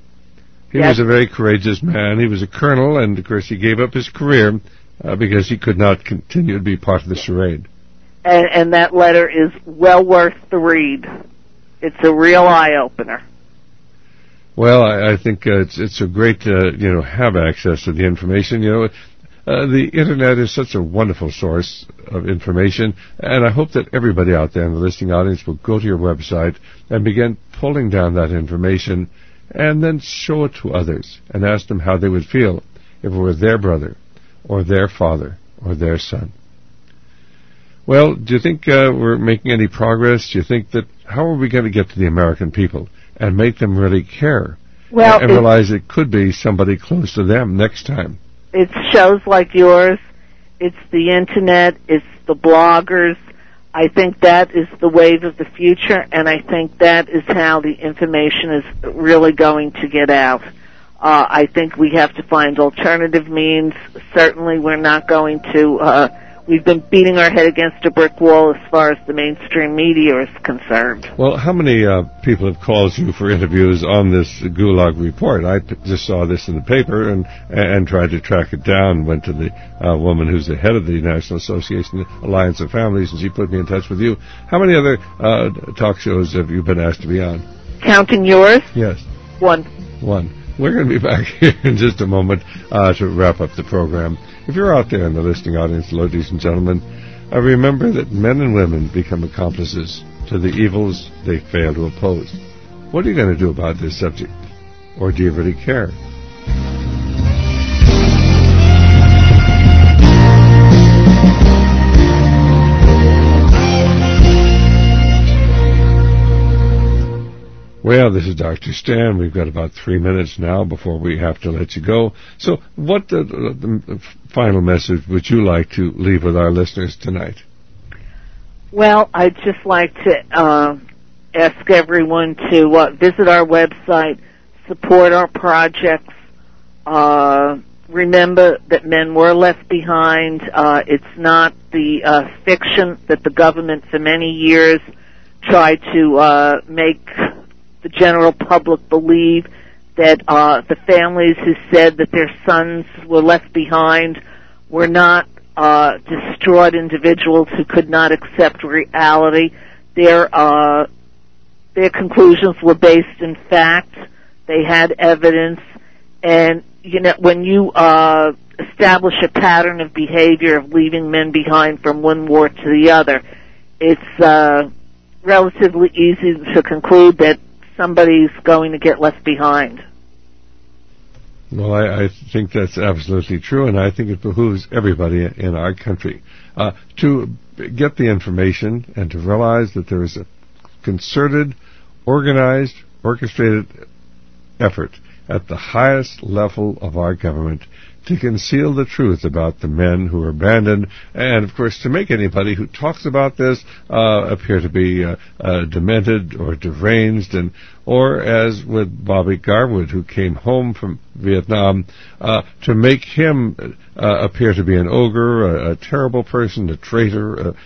He was a very courageous man. He was a colonel, and, of course, he gave up his career because he could not continue to be part of the charade. And that letter is well worth the read. It's a real eye-opener. Well, I think it's a great, have access to the information. The Internet is such a wonderful source of information, and I hope that everybody out there in the listening audience will go to your website and begin pulling down that information and then show it to others and ask them how they would feel if it were their brother or their father or their son. Well, do you think we're making any progress? Do you think that, how are we going to get to the American people and make them really care and realize it could be somebody close to them next time? It's shows like yours. It's the Internet. It's the bloggers. I think that is the wave of the future, and I think that is how the information is really going to get out. I think we have to find alternative means. Certainly we're not going to, we've been beating our head against a brick wall as far as the mainstream media is concerned. Well, how many people have called you for interviews on this Gulag report? I just saw this in the paper and tried to track it down, went to the woman who's the head of the National Association Alliance of Families, and she put me in touch with you. How many other talk shows have you been asked to be on? Counting yours? Yes. One. We're going to be back here in just a moment to wrap up the program. If you're out there in the listening audience, ladies and gentlemen, remember that men and women become accomplices to the evils they fail to oppose. What are you going to do about this subject? Or do you really care? Well, this is Dr. Stan. We've got about 3 minutes now before we have to let you go. So what the final message would you like to leave with our listeners tonight? Well, I'd just like to ask everyone to visit our website, support our projects. Remember that men were left behind. It's not the fiction that the government for many years tried to make the general public believe, that the families who said that their sons were left behind were not distraught individuals who could not accept reality. Their conclusions were based in fact. They had evidence, and when you establish a pattern of behavior of leaving men behind from one war to the other, it's relatively easy to conclude that somebody's going to get left behind. Well, I think that's absolutely true, and I think it behooves everybody in our country to get the information and to realize that there is a concerted, organized, orchestrated effort at the highest level of our government to conceal the truth about the men who were abandoned, and of course to make anybody who talks about this appear to be demented or deranged, or as with Bobby Garwood, who came home from Vietnam, to make him appear to be an ogre, a terrible person, a traitor,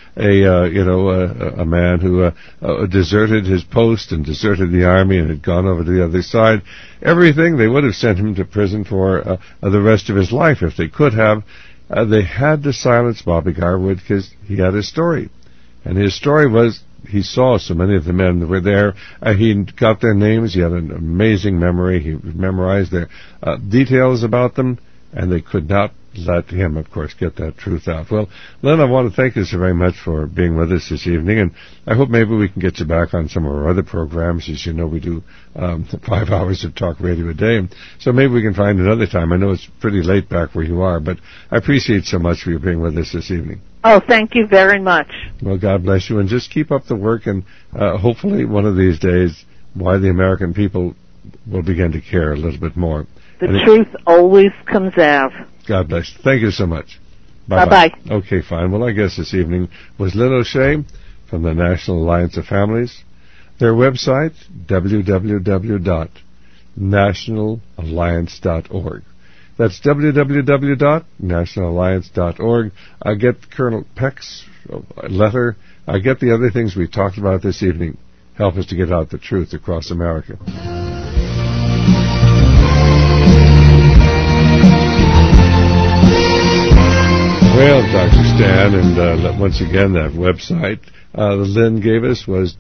a man who deserted his post and deserted the army and had gone over to the other side. Everything, they would have sent him to prison for the rest of his life if they could have. They had to silence Bobby Garwood because he had a story. And his story was he saw so many of the men that were there. He got their names. He had an amazing memory. He memorized their details about them, and they could not let him, of course, get that truth out. Well, Len, I want to thank you so very much for being with us this evening, and I hope maybe we can get you back on some of our other programs. As you know, we do 5 hours of talk radio a day, so maybe we can find another time. I know it's pretty late back where you are, but I appreciate so much for you being with us this evening. Oh, thank you very much. Well, God bless you, and just keep up the work, and hopefully one of these days, why the American people will begin to care a little bit more. The truth always comes out. God bless you. Thank you so much. Bye-bye. Okay, fine. Well, I guess this evening was Lynn O'Shea from the National Alliance of Families. Their website, www.nationalalliance.org. That's www.nationalalliance.org. I get Colonel Peck's letter. I get the other things we talked about this evening. Help us to get out the truth across America. Well, Dr. Stan, and once again, that website Lynn gave us was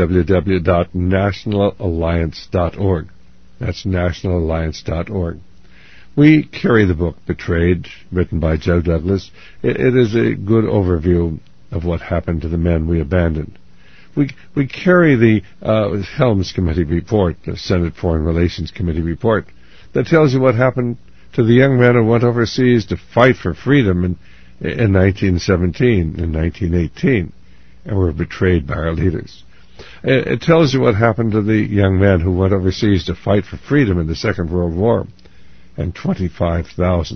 www.nationalalliance.org. That's nationalalliance.org. We carry the book, Betrayed, written by Joe Douglas. It is a good overview of what happened to the men we abandoned. We carry the Helms Committee report, the Senate Foreign Relations Committee report, that tells you what happened to the young men who went overseas to fight for freedom in 1917 and 1918 and were betrayed by our leaders. It tells you what happened to the young men who went overseas to fight for freedom in the Second World War, and 25,000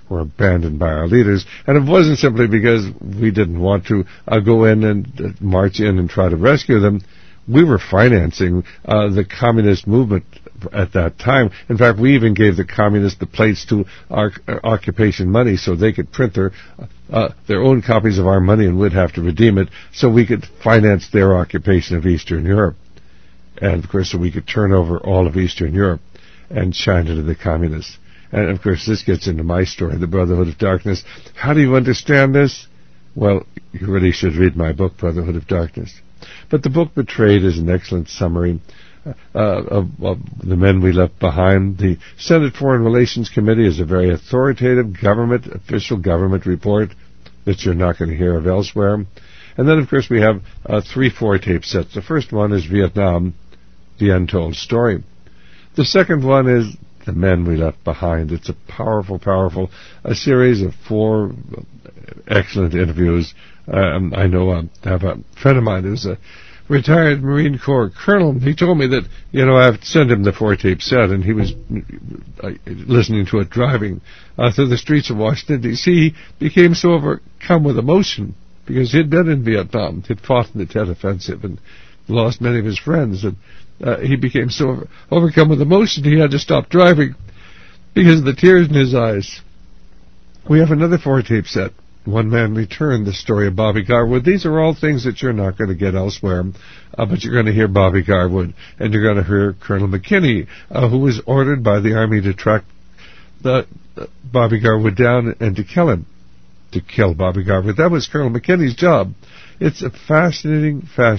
were abandoned by our leaders. And it wasn't simply because we didn't want to go in and march in and try to rescue them. We were financing the communist movement at that time. In fact, we even gave the communists the plates to our occupation money so they could print their own copies of our money and we'd have to redeem it so we could finance their occupation of Eastern Europe. And, of course, so we could turn over all of Eastern Europe and shine it to the communists. And, of course, this gets into my story, the Brotherhood of Darkness. How do you understand this? Well, you really should read my book, Brotherhood of Darkness. But the book Betrayed is an excellent summary of the men we left behind. The Senate Foreign Relations Committee is a very authoritative official government report that you're not going to hear of elsewhere. And then, of course, we have 3 4-tape sets. The first one is Vietnam, The Untold Story. The second one is The Men We Left Behind. It's a powerful a series of 4 excellent interviews. I know I have a friend of mine who's a retired Marine Corps colonel. He told me that, I have to send him the 4-tape set, and he was listening to it driving through the streets of Washington, D.C. He became so overcome with emotion because he'd been in Vietnam. He'd fought in the Tet Offensive and lost many of his friends, and he became so overcome with emotion he had to stop driving because of the tears in his eyes. We have another 4-tape set, One Man Returned, the story of Bobby Garwood. These are all things that you're not going to get elsewhere, but you're going to hear Bobby Garwood, and you're going to hear Colonel McKinney, who was ordered by the Army to track Bobby Garwood down and to kill him, to kill Bobby Garwood. That was Colonel McKinney's job. It's a fascinating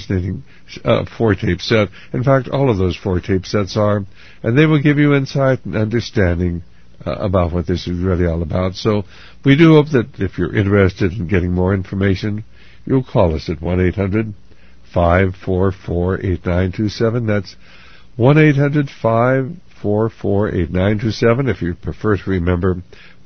4-tape set. In fact, all of those 4-tape sets are, and they will give you insight and understanding about what this is really all about. So we do hope that if you're interested in getting more information, you'll call us at 1-800-544-8927. That's 1-800-544-8927. If you prefer to remember,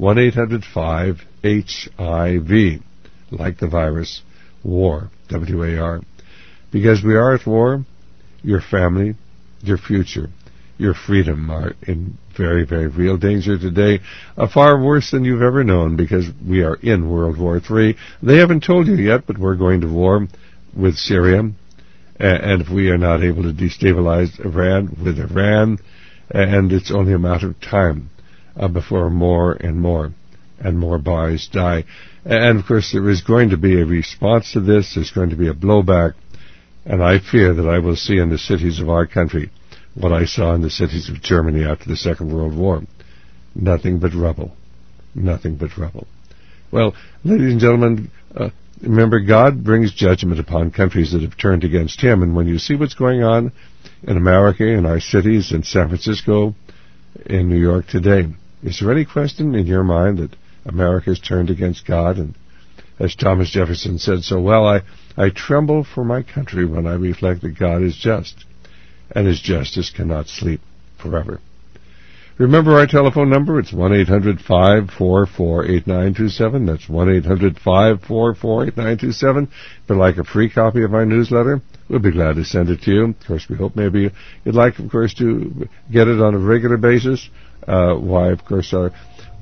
1-800-5-HIV, like the virus, WAR, W-A-R. Because we are at war, your family, your future, your freedom are in very, very real danger today, far worse than you've ever known, because we are in World War III. They haven't told you yet, but we're going to war with Syria, and if we are not able to destabilize Iran, with Iran, and it's only a matter of time before more and more boys die. And, of course, there is going to be a response to this. There's going to be a blowback, and I fear that I will see in the cities of our country what I saw in the cities of Germany after the Second World War. Nothing but rubble. Nothing but rubble. Well, ladies and gentlemen, remember, God brings judgment upon countries that have turned against Him, and when you see what's going on in America, in our cities, in San Francisco, in New York today, is there any question in your mind that America has turned against God? And as Thomas Jefferson said so well, I tremble for my country when I reflect that God is just, and His justice cannot sleep forever. Remember our telephone number. It's 1-800-544-8927. That's 1-800-544-8927. If you'd like a free copy of our newsletter, we'll be glad to send it to you. Of course, we hope maybe you'd like, of course, to get it on a regular basis. Why, of course, our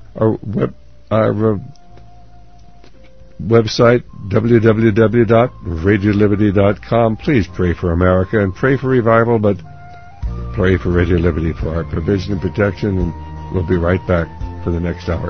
website, www.radioliberty.com. Please pray for America and pray for revival, but pray for Radio Liberty for our provision and protection, and we'll be right back for the next hour.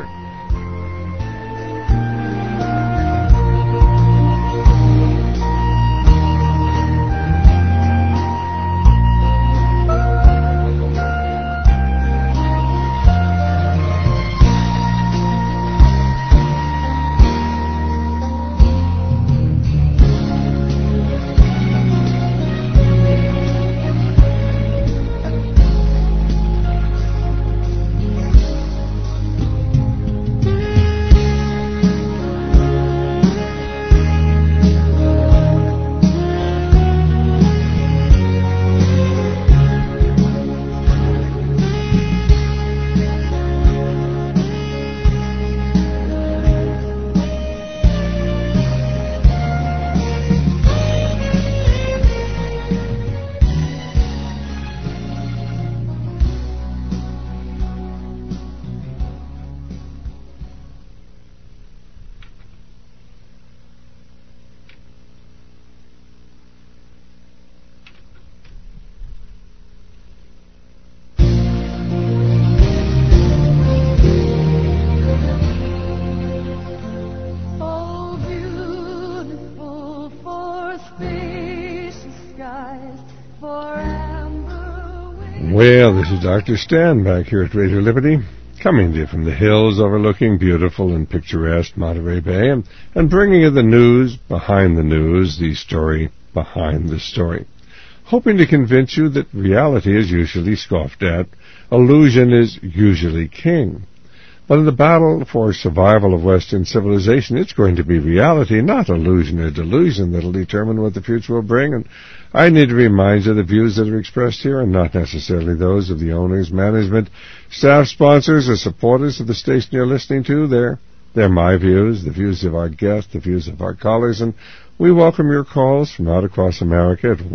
Well, this is Dr. Stan back here at Radio Liberty, coming to you from the hills overlooking beautiful and picturesque Monterey Bay, and bringing you the news behind the news, the story behind the story. Hoping to convince you that reality is usually scoffed at, illusion is usually king. But in the battle for survival of Western civilization, it's going to be reality, not illusion or delusion, that will determine what the future will bring. And I need to remind you the views that are expressed here are not necessarily those of the owners, management, staff, sponsors, or supporters of the station you're listening to. They're my views, the views of our guests, the views of our callers, and we welcome your calls from out across America at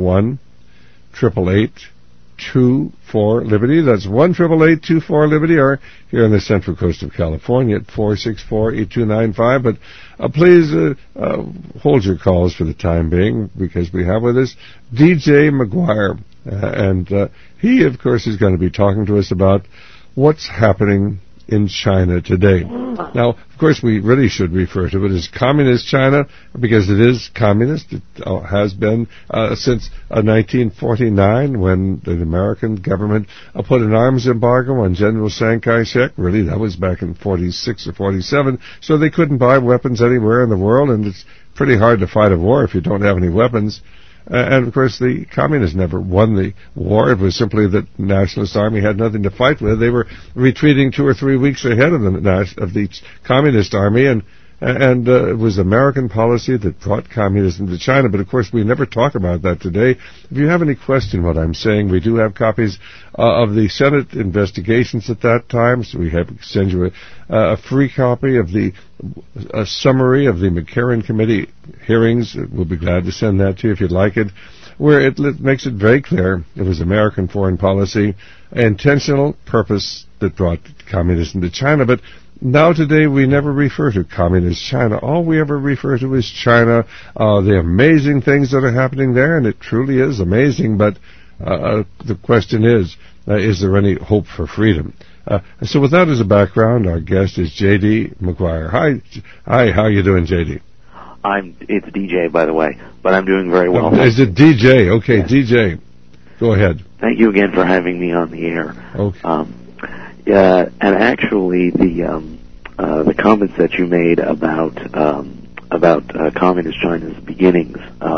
1-888-24-LIBERTY. That's 1-888-24-LIBERTY, or here on the Central Coast of California at 464-8295. But please hold your calls for the time being, because we have with us DJ McGuire. And he, of course, is going to be talking to us about what's happening in China today. Now, of course, we really should refer to it as Communist China, because it is communist. It has been since 1949, when the American government put an arms embargo on General Chiang Kai-shek. Really, that was back in 46 or 47, so they couldn't buy weapons anywhere in the world, and it's pretty hard to fight a war if you don't have any weapons. And, of course, the communists never won the war. It was simply that the Nationalist Army had nothing to fight with. They were retreating 2 or 3 weeks ahead of the Communist Army, and it was American policy that brought communism to China. But, of course, we never talk about that today. If you have any question what I'm saying, we do have copies of the Senate investigations at that time, so we have send you a free copy of a summary of the McCarran Committee hearings. We'll be glad to send that to you if you'd like it, where it makes it very clear it was American foreign policy, intentional purpose that brought communism to China. But now today we never refer to Communist China. All we ever refer to is China, the amazing things that are happening there, and it truly is amazing. But the question is there any hope for freedom? So with that as a background, our guest is J.D. McGuire. Hi, how are you doing, J.D.? It's DJ, by the way, but I'm doing very well. Is it DJ? Okay, yes. DJ. Go ahead. Thank you again for having me on the air. Okay. And actually, the comments that you made about Communist China's beginnings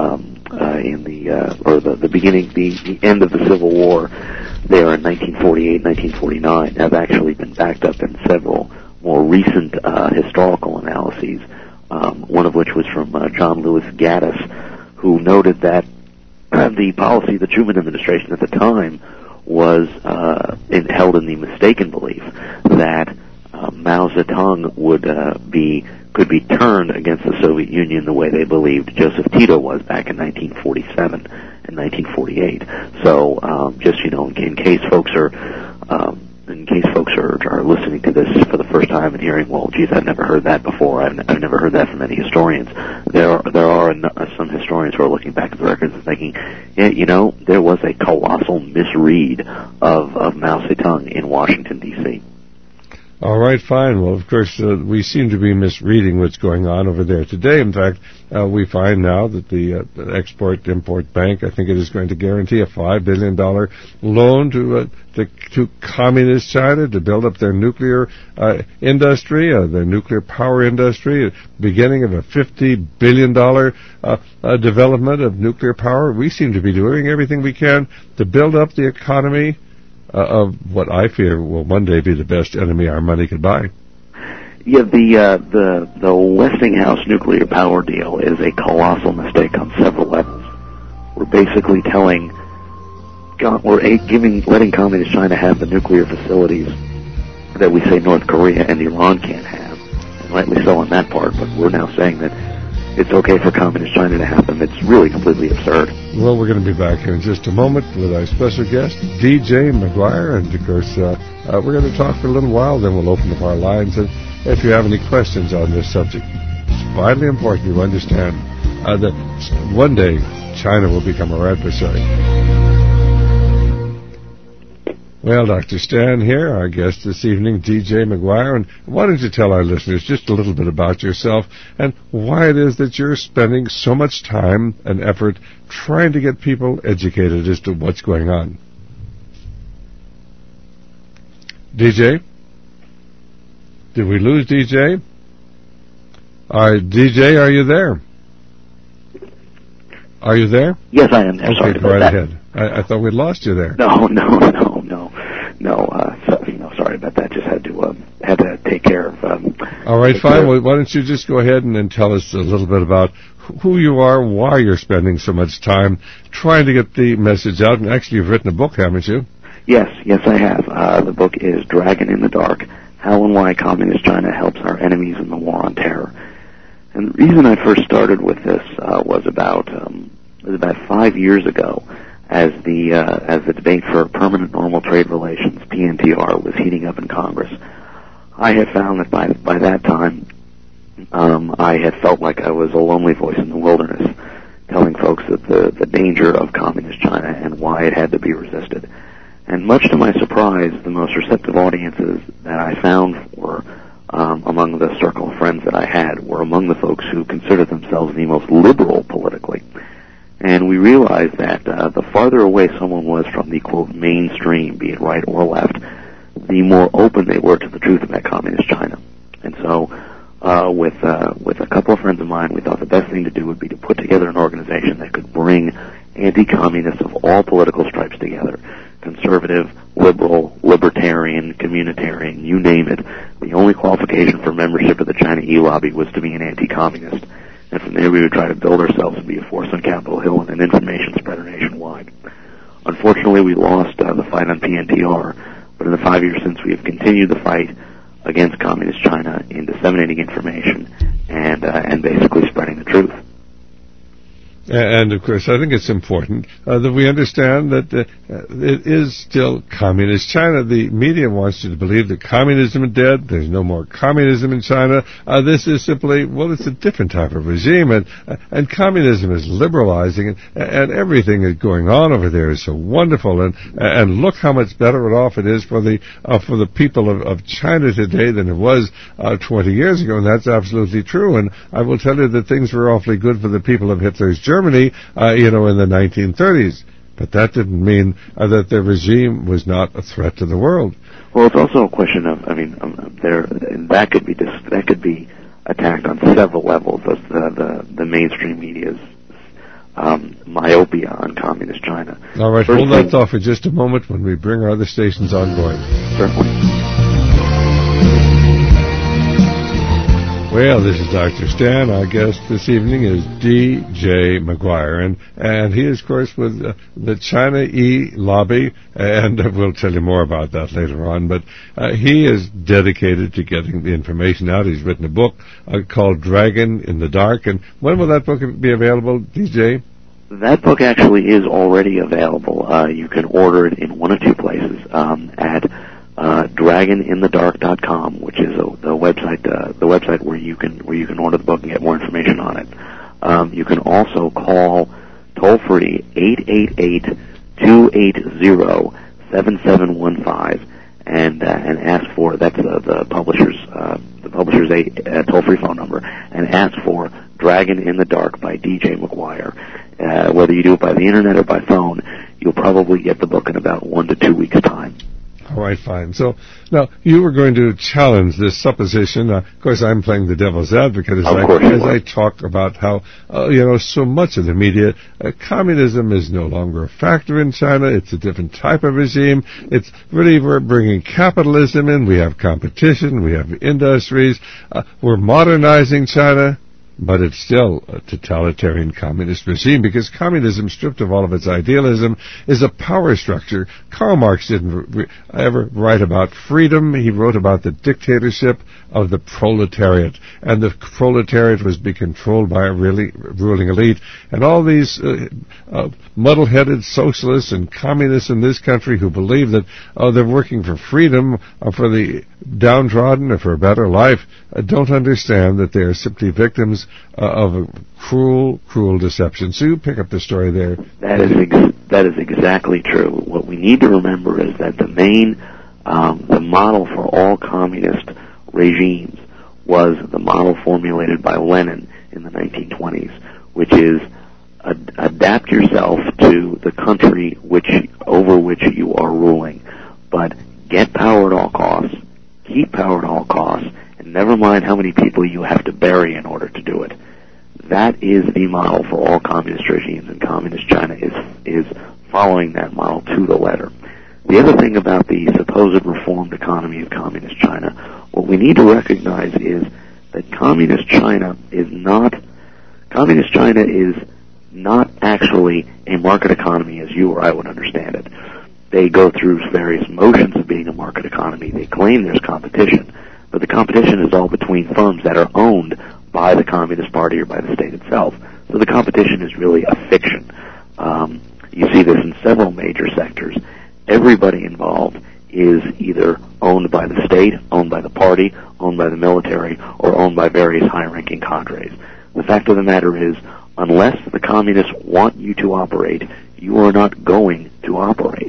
the end of the Civil War there in 1948, 1949 have actually been backed up in several more recent historical analyses. One of which was from John Lewis Gaddis, who noted that the policy of the Truman administration at the time was held in the mistaken belief that Mao Zedong could be turned against the Soviet Union the way they believed Joseph Tito was back in 1947 and 1948. So, just in case folks are listening to this for the first time and hearing, well, geez, I've never heard that before. I've never heard that from any historians. There are some historians who are looking back at the records and thinking, yeah, there was a colossal misread of Mao Zedong in Washington, D.C. All right, fine. Well, of course, we seem to be misreading what's going on over there today. In fact, we find now that the Export-Import Bank, I think it is going to guarantee a $5 billion loan to Communist China to build up their nuclear industry, their nuclear power industry, beginning of a $50 billion development of nuclear power. We seem to be doing everything we can to build up the economy of what I fear will one day be the best enemy our money could buy. Yeah, the Westinghouse nuclear power deal is a colossal mistake on several levels. We're basically letting Communist China have the nuclear facilities that we say North Korea and Iran can't have, and rightly so on that part. But we're now saying that it's okay for Communist China to have them. It's really completely absurd. Well, we're going to be back here in just a moment with our special guest, DJ McGuire, and of course, we're going to talk for a little while, then we'll open up our lines. And if you have any questions on this subject, it's vitally important you understand that one day China will become our adversary. Well, Dr. Stan here, our guest this evening, DJ McGuire, and why don't you tell our listeners just a little bit about yourself and why it is that you're spending so much time and effort trying to get people educated as to what's going on? DJ? Did we lose DJ? DJ, are you there? Are you there? Yes, I am there. Okay, sorry go about right that. ahead. I thought we'd lost you there. No. Sorry about that. Just had to take care of. All right, fine. Well, why don't you just go ahead and tell us a little bit about who you are, why you're spending so much time trying to get the message out. And actually, you've written a book, haven't you? Yes, I have. The book is Dragon in the Dark: How and Why Communist China Helps Our Enemies in the War on Terror. And the reason I first started with this was about 5 years ago, as the debate for permanent normal trade relations (PNTR) was heating up in Congress. I had found that by that time, I had felt like I was a lonely voice in the wilderness, telling folks that the danger of communist China and why it had to be resisted. And much to my surprise, the most receptive audiences that I found were among the circle of friends that I had were among the folks who considered themselves the most liberal politically. And we realized that the farther away someone was from the, quote, mainstream, be it right or left, the more open they were to the truth about communist China. And so with a couple of friends of mine, we thought the best thing to do would be to put together an organization that could bring anti-communists of all political stripes together: conservative, liberal, libertarian, communitarian, you name it. The only qualification for membership of the China E-Lobby was to be an anti-communist. And from there we would try to build ourselves and be a force on Capitol Hill and an information spreader nationwide. Unfortunately, we lost the fight on PNTR, but in the 5 years since, we have continued the fight against communist China in disseminating information and basically spreading the truth. And, of course, I think it's important that we understand that it is still communist China. The media wants you to believe that communism is dead. There's no more communism in China. This is simply, well, it's a different type of regime, and communism is liberalizing, and everything is going on over there is so wonderful. And look how much better off it is for the people of China today than it was 20 years ago, and that's absolutely true. And I will tell you that things were awfully good for the people of Hitler's Germany, in the 1930s. But that didn't mean that the regime was not a threat to the world. Well, it's also a question of, that could be attacked on several levels. The mainstream media's myopia on communist China. All right, hold that thought for just a moment when we bring our other stations ongoing. Certainly. Well, this is Dr. Stan. Our guest this evening is D.J. McGuire, and he is, of course, with the China E-Lobby, and we'll tell you more about that later on, but he is dedicated to getting the information out. He's written a book called Dragon in the Dark, and when will that book be available, D.J.? That book actually is already available. You can order it in one of two places, at dragoninthedark.com, which is the website where you can order the book and get more information on it. You can also call toll free 888-280-7715 and ask for, that's the publisher's toll free phone number, and ask for Dragon in the Dark by DJ McGuire. Whether you do it by the internet or by phone, you'll probably get the book in about 1 to 2 weeks' time. All right, fine. So now you were going to challenge this supposition. Of course, I'm playing the devil's advocate as I talk about how so much of the media, communism is no longer a factor in China. It's a different type of regime. It's really, we're bringing capitalism in. We have competition. We have industries. We're modernizing China. But it's still a totalitarian communist regime, because communism, stripped of all of its idealism, is a power structure. Karl Marx didn't ever write about freedom. He wrote about the dictatorship of the proletariat, and the proletariat was being controlled by a really ruling elite. And all these muddle-headed socialists and communists in this country who believe that they're working for freedom, for the downtrodden, or for a better life, don't understand that they are simply victims of a cruel deception. So you pick up the story there. That is exactly true. What we need to remember is that the model for all communist regimes was the model formulated by Lenin in the 1920s, which is adapt yourself to the country over which you are ruling, but get power at all costs, keep power at all costs, and never mind how many people you have to bury in order to do it. That is the model for all communist regimes, and communist China is following that model to the letter. The other thing about the supposed reformed economy of communist China, what we need to recognize is that communist China is not actually a market economy as you or I would understand it. They go through various motions of being a market economy. They claim there's competition, but the competition is all between firms that are owned by the Communist Party or by the state itself. So the competition is really a fiction. You see this in several major sectors. Everybody involved is either owned by the state, owned by the party, owned by the military, or owned by various high-ranking cadres. The fact of the matter is, unless the communists want you to operate, you are not going to operate.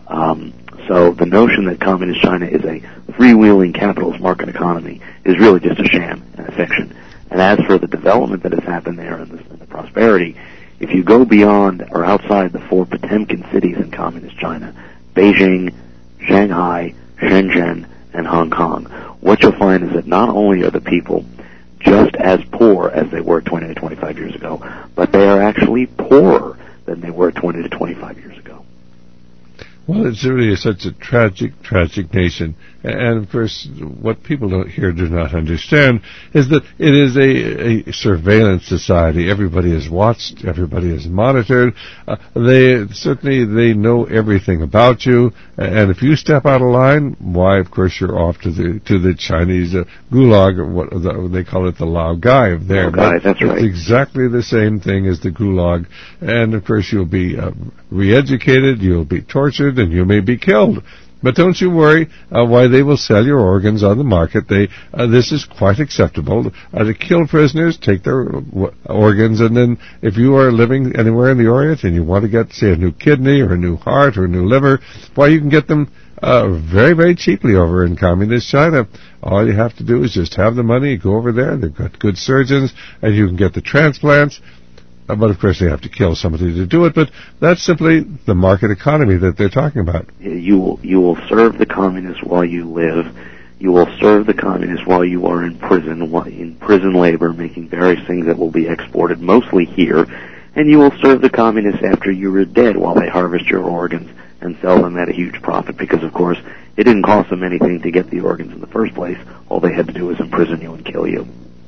So the notion that communist China is a freewheeling capitalist market economy is really just a sham and a fiction. And as for the development that has happened there and the prosperity, if you go beyond or outside the four Potemkin cities in communist China, Beijing, Shanghai, Shenzhen, and Hong Kong, what you'll find is that not only are the people just as poor as they were 20 to 25 years ago, but they are actually poorer than they were 20 to 25 years ago. Well, it's really such a tragic, tragic nation. And, of course, what people do not understand is that it is a surveillance society. Everybody is watched. Everybody is monitored. They know everything about you. And if you step out of line, why, of course, you're off to the Chinese gulag, or what they call it, the Lao Gai of there. That's right. It's exactly the same thing as the gulag. And, of course, you'll be re-educated, you'll be tortured, and you may be killed. But don't you worry why they will sell your organs on the market. This is quite acceptable. To kill prisoners, take their organs, and then if you are living anywhere in the Orient and you want to get, say, a new kidney or a new heart or a new liver, why, you can get them very, very cheaply over in communist China. All you have to do is just have the money, go over there, they've got good surgeons, and you can get the transplants. But, of course, they have to kill somebody to do it, but that's simply the market economy that they're talking about. You will serve the communists while you live. You will serve the communists while you are in prison labor, making various things that will be exported mostly here, and you will serve the communists after you are dead while they harvest your organs and sell them at a huge profit because, of course, it didn't cost them anything to get the organs in the first place. All they had to do was imprison you and kill you.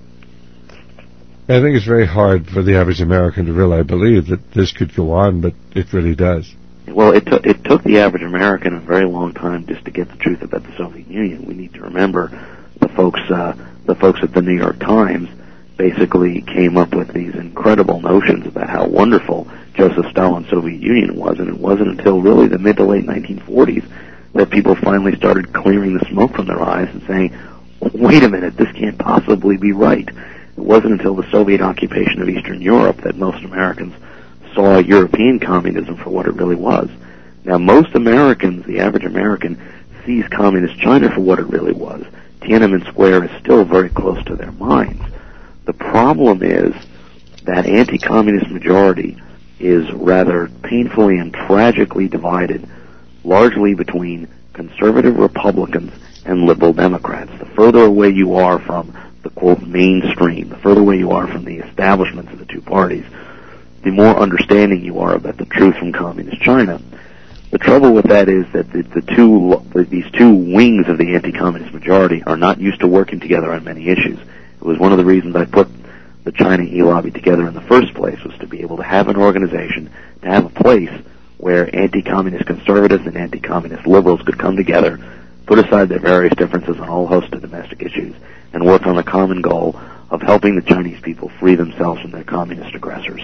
I think it's very hard for the average American to really believe that this could go on, but it really does. Well, it took the average American a very long time just to get the truth about the Soviet Union. We need to remember the folks at the New York Times basically came up with these incredible notions about how wonderful Joseph Stalin's Soviet Union was, and it wasn't until really the mid to late 1940s that people finally started clearing the smoke from their eyes and saying, wait a minute, this can't possibly be right. It wasn't until the Soviet occupation of Eastern Europe that most Americans saw European communism for what it really was. Now, most Americans, the average American, sees communist China for what it really was. Tiananmen Square is still very close to their minds. The problem is that anti-communist majority is rather painfully and tragically divided, largely between conservative Republicans and liberal Democrats. The further away you are from the, quote, mainstream, the further away you are from the establishments of the two parties, the more understanding you are about the truth from communist China. The trouble with that is that these two wings of the anti-communist majority are not used to working together on many issues. It was one of the reasons I put the China E-Lobby together in the first place, was to be able to have an organization, to have a place where anti-communist conservatives and anti-communist liberals could come together, put aside their various differences on a whole host of domestic issues, and work on the common goal of helping the Chinese people free themselves from their communist oppressors.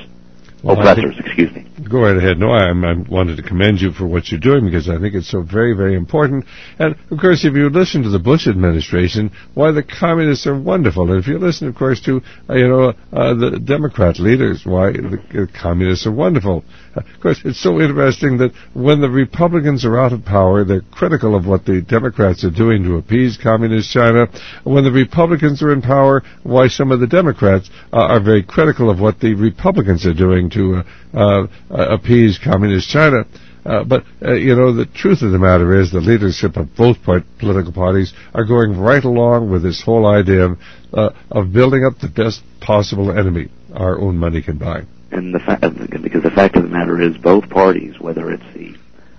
Excuse me. Go right ahead. No, I wanted to commend you for what you're doing because I think it's so very, very important. And, of course, if you listen to the Bush administration, why the communists are wonderful. And if you listen, of course, to, the Democrat leaders, why the communists are wonderful. Of course, it's so interesting that when the Republicans are out of power, they're critical of what the Democrats are doing to appease communist China. When the Republicans are in power, why some of the Democrats are very critical of what the Republicans are doing to appease communist China. But the truth of the matter is the leadership of both political parties are going right along with this whole idea of building up the best possible enemy our own money can buy. And because the fact of the matter is, both parties, whether it's the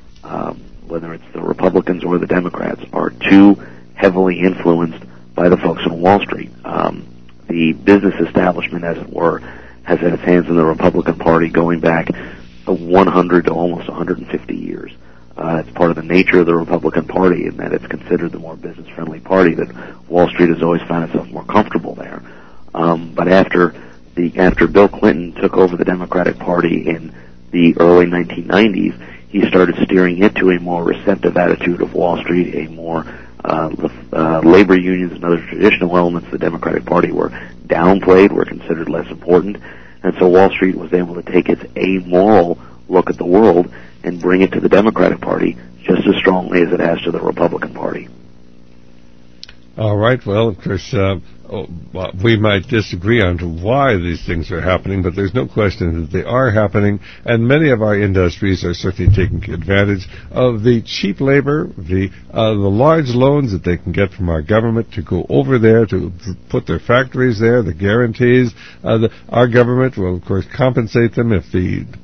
Republicans or the Democrats, are too heavily influenced by the folks on Wall Street. The business establishment, as it were, has had its hands in the Republican Party going back 100 to almost 150 years. It's part of the nature of the Republican Party in that it's considered the more business-friendly party, that Wall Street has always found itself more comfortable there. But after Bill Clinton took over the Democratic Party in the early 1990s, he started steering it to a more receptive attitude of Wall Street, a more labor unions and other traditional elements of the Democratic Party were downplayed, were considered less important, and so Wall Street was able to take its amoral look at the world and bring it to the Democratic Party just as strongly as it has to the Republican Party. All right. Well, of course, we might disagree on why these things are happening, but there's no question that they are happening, and many of our industries are certainly taking advantage of the cheap labor, the large loans that they can get from our government to go over there to put their factories there, the guarantees. Our government will, of course, compensate them if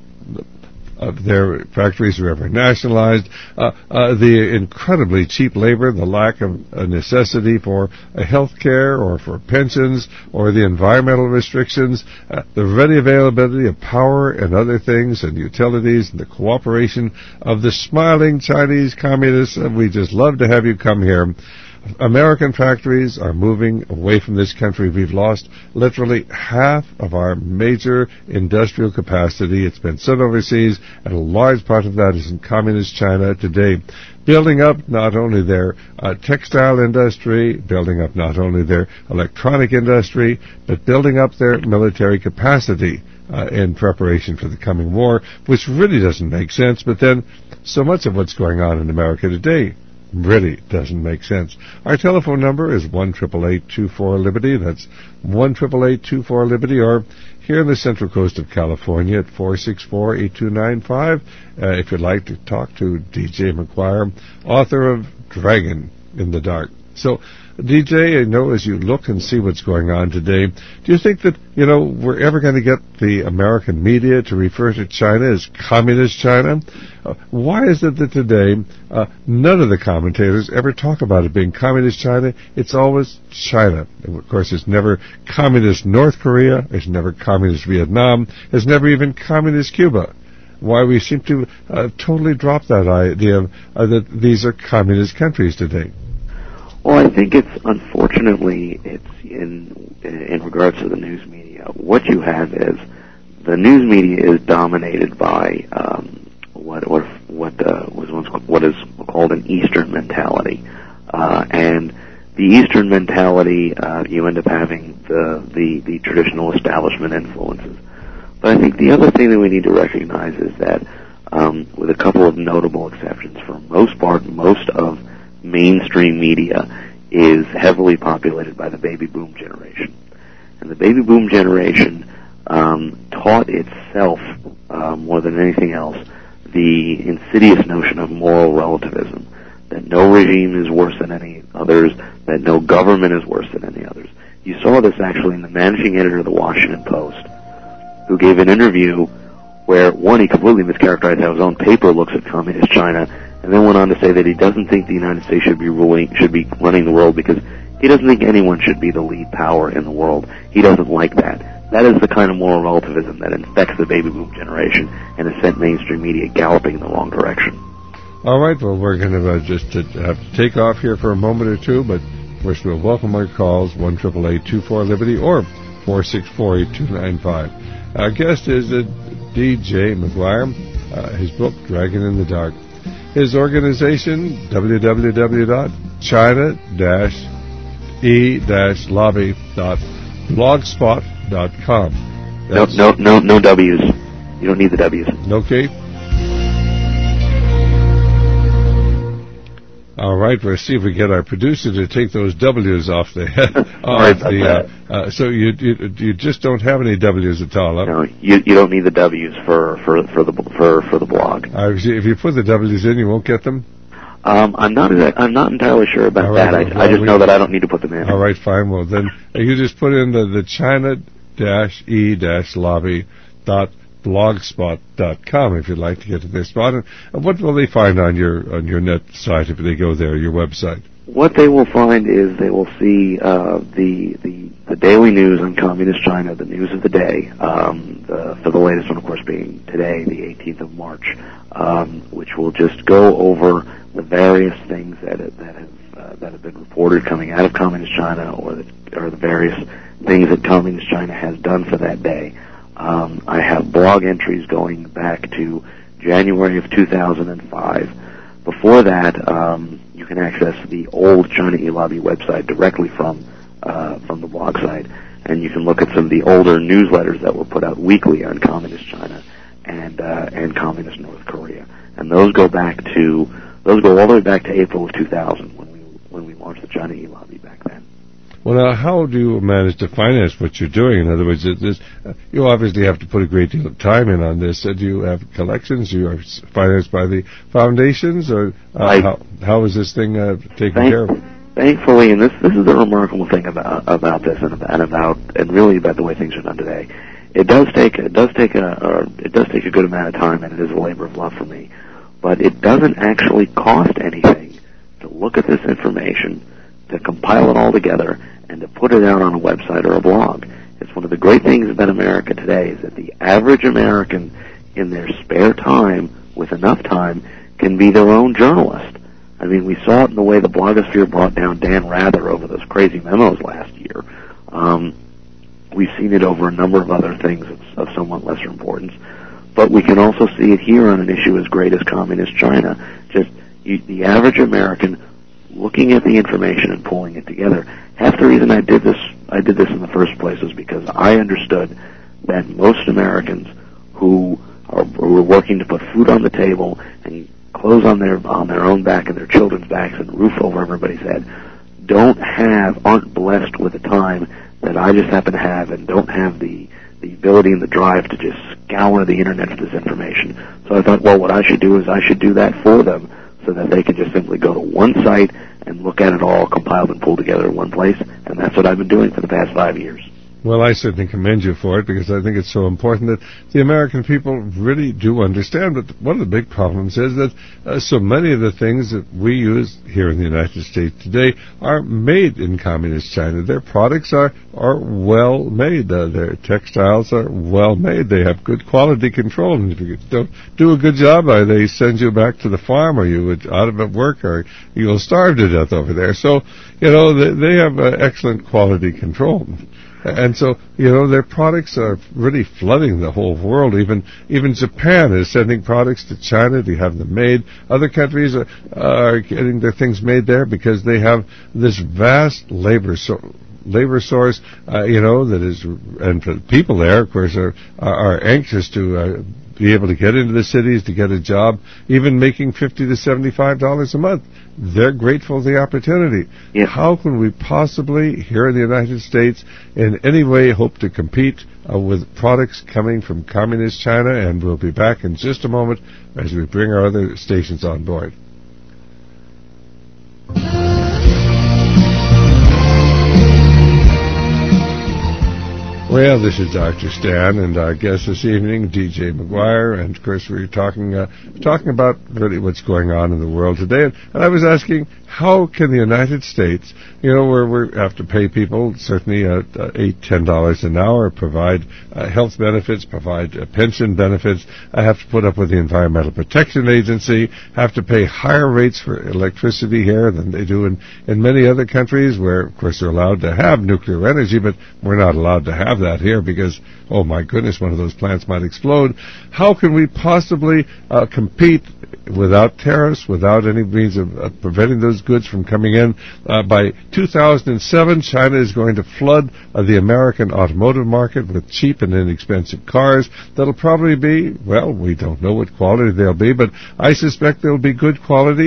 their factories are ever nationalized, the incredibly cheap labor, the lack of a necessity for health care or for pensions or the environmental restrictions, the ready availability of power and other things and utilities and the cooperation of the smiling Chinese communists. We just love to have you come here. American factories are moving away from this country. We've lost literally half of our major industrial capacity. It's been sent overseas, and a large part of that is in communist China today, building up not only their textile industry, building up not only their electronic industry, but building up their military capacity in preparation for the coming war, which really doesn't make sense. But then so much of what's going on in America today really doesn't make sense. Our telephone number is 1-888-24-LIBERTY. That's 1-888-24-LIBERTY, or here in the Central Coast of California at 464-8295. If you'd like to talk to DJ McGuire, author of Dragon in the Dark. So, DJ, I know as you look and see what's going on today, do you think that, we're ever going to get the American media to refer to China as Communist China? Why is it that today none of the commentators ever talk about it being Communist China? It's always China. And of course, it's never Communist North Korea, it's never Communist Vietnam, it's never even Communist Cuba. Why we seem to totally drop that idea that these are communist countries today. Well, I think it's in regards to the news media. What you have is the news media is dominated by what is called an Eastern mentality, and the Eastern mentality you end up having the traditional establishment influences. But I think the other thing that we need to recognize is that, with a couple of notable exceptions, for most part, most of mainstream media is heavily populated by the baby boom generation. And the baby boom generation taught itself, more than anything else, the insidious notion of moral relativism, that no regime is worse than any others, that no government is worse than any others. You saw this actually in the managing editor of the Washington Post, who gave an interview where, one, he completely mischaracterized how his own paper looks at communist China, and then went on to say that he doesn't think the United States should be running the world because he doesn't think anyone should be the lead power in the world. He doesn't like that. That is the kind of moral relativism that infects the baby boom generation and has sent mainstream media galloping in the wrong direction. All right, well, we're going to just have to take off here for a moment or two, but of course we'll welcome our calls, 1-888-24-LIBERTY or 464-8295. Our guest is DJ McGuire, his book, Dragon in the Dark. His organization, www.china-e-lobby.blogspot.com. No W's. You don't need the W's. Okay. All right, we'll see if we get our producer to take those W's off the head. So you just don't have any W's at all, huh? No, you don't need the W's for the blog. If you put the W's in, you won't get them. I'm not entirely sure about that. I just know that I don't need to put them in. All right, fine. Well, then you just put in the China-E-lobby.blogspot.com if you'd like to get to their spot. And what will they find on your net site if they go there, your website? What they will find is they will see the daily news on Communist China, the news of the day, for the latest one, of course, being today, the 18th of March, which will just go over the various things that have been reported coming out of Communist China, or the various things that Communist China has done for that day. I have blog entries going back to January of 2005. Before that, you can access the old China E-Lobby website directly from the blog site, and you can look at some of the older newsletters that were put out weekly on Communist China and Communist North Korea, and those go all the way back to April of 2000 when we launched the China E-Lobby back then. Well, now, how do you manage to finance what you're doing? In other words, you obviously have to put a great deal of time in on this. Do you have collections? You are financed by the foundations, or how is this thing taken care of? Thankfully, and this is the remarkable thing about this, and really about the way things are done today. It does take a good amount of time, and it is a labor of love for me. But it doesn't actually cost anything to look at this information, to compile it all together, and to put it out on a website or a blog. It's one of the great things about America today is that the average American, in their spare time, with enough time, can be their own journalist. I mean, we saw it in the way the blogosphere brought down Dan Rather over those crazy memos last year. We've seen it over a number of other things of somewhat lesser importance. But we can also see it here on an issue as great as Communist China. The average American looking at the information and pulling it together. Half the reason I did this in the first place was because I understood that most Americans who were working to put food on the table and clothes on their own back and their children's backs and a roof over everybody's head aren't blessed with the time that I just happen to have, and don't have the ability and the drive to just scour the internet for this information. So I thought, well, what I should do is I should do that for them, so that they can just simply go to one site and look at it all compiled and pulled together in one place, and that's what I've been doing for the past 5 years. Well, I certainly commend you for it, because I think it's so important that the American people really do understand. But one of the big problems is that so many of the things that we use here in the United States today are made in Communist China. Their products are well made. Their textiles are well made. They have good quality control. And if you don't do a good job, they send you back to the farm, or you would out of work, or you'll starve to death over there. So, they have excellent quality control. And so, their products are really flooding the whole world. Even Japan is sending products to China to have them made. Other countries are getting their things made there because they have this vast labor source, that is, and the people there, of course, are anxious to be able to get into the cities, to get a job, even making $50 to $75 a month. They're grateful for the opportunity. Yeah. How can we possibly, here in the United States, in any way hope to compete with products coming from Communist China? And we'll be back in just a moment as we bring our other stations on board. Well, this is Dr. Stan, and our guest this evening, DJ McGuire, and of course we're talking about really what's going on in the world today. And I was asking, how can the United States, where we have to pay people certainly $8-10 an hour, provide health benefits, provide pension benefits, have to put up with the Environmental Protection Agency, have to pay higher rates for electricity here than they do in many other countries, where of course they're allowed to have nuclear energy, but we're not allowed to have that here because, oh my goodness, one of those plants might explode. How can we possibly compete without tariffs, without any means of preventing those goods from coming in? By 2007, China is going to flood the American automotive market with cheap and inexpensive cars that'll probably be, well, we don't know what quality they'll be, but I suspect they'll be good quality.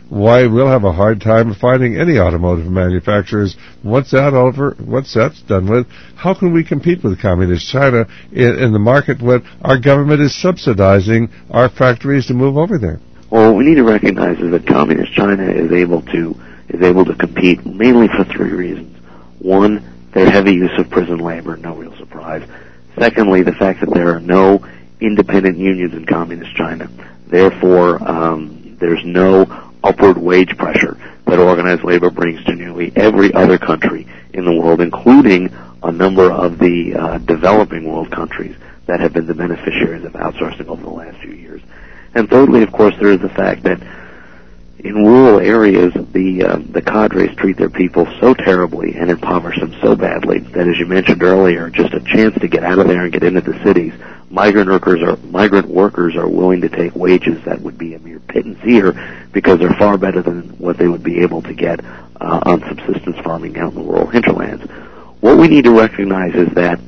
why we'll have a hard time finding any automotive manufacturers. Once that's done with, how can we compete with communist China in the market when our government is subsidizing our factories to move over there? Well, what we need to recognize is that communist China is able to compete mainly for three reasons. One, their heavy use of prison labor, no real surprise. Secondly, the fact that there are no independent unions in communist China. Therefore, there's no upward wage pressure that organized labor brings to nearly every other country in the world, including a number of the developing world countries that have been the beneficiaries of outsourcing over the last few years. And thirdly, of course, there is the fact that in rural areas, the cadres treat their people so terribly and impoverish them so badly that, as you mentioned earlier, just a chance to get out of there and get into the cities, migrant workers are willing to take wages that would be a mere pittance here because they're far better than what they would be able to get on subsistence farming out in the rural hinterlands. What we need to recognize is that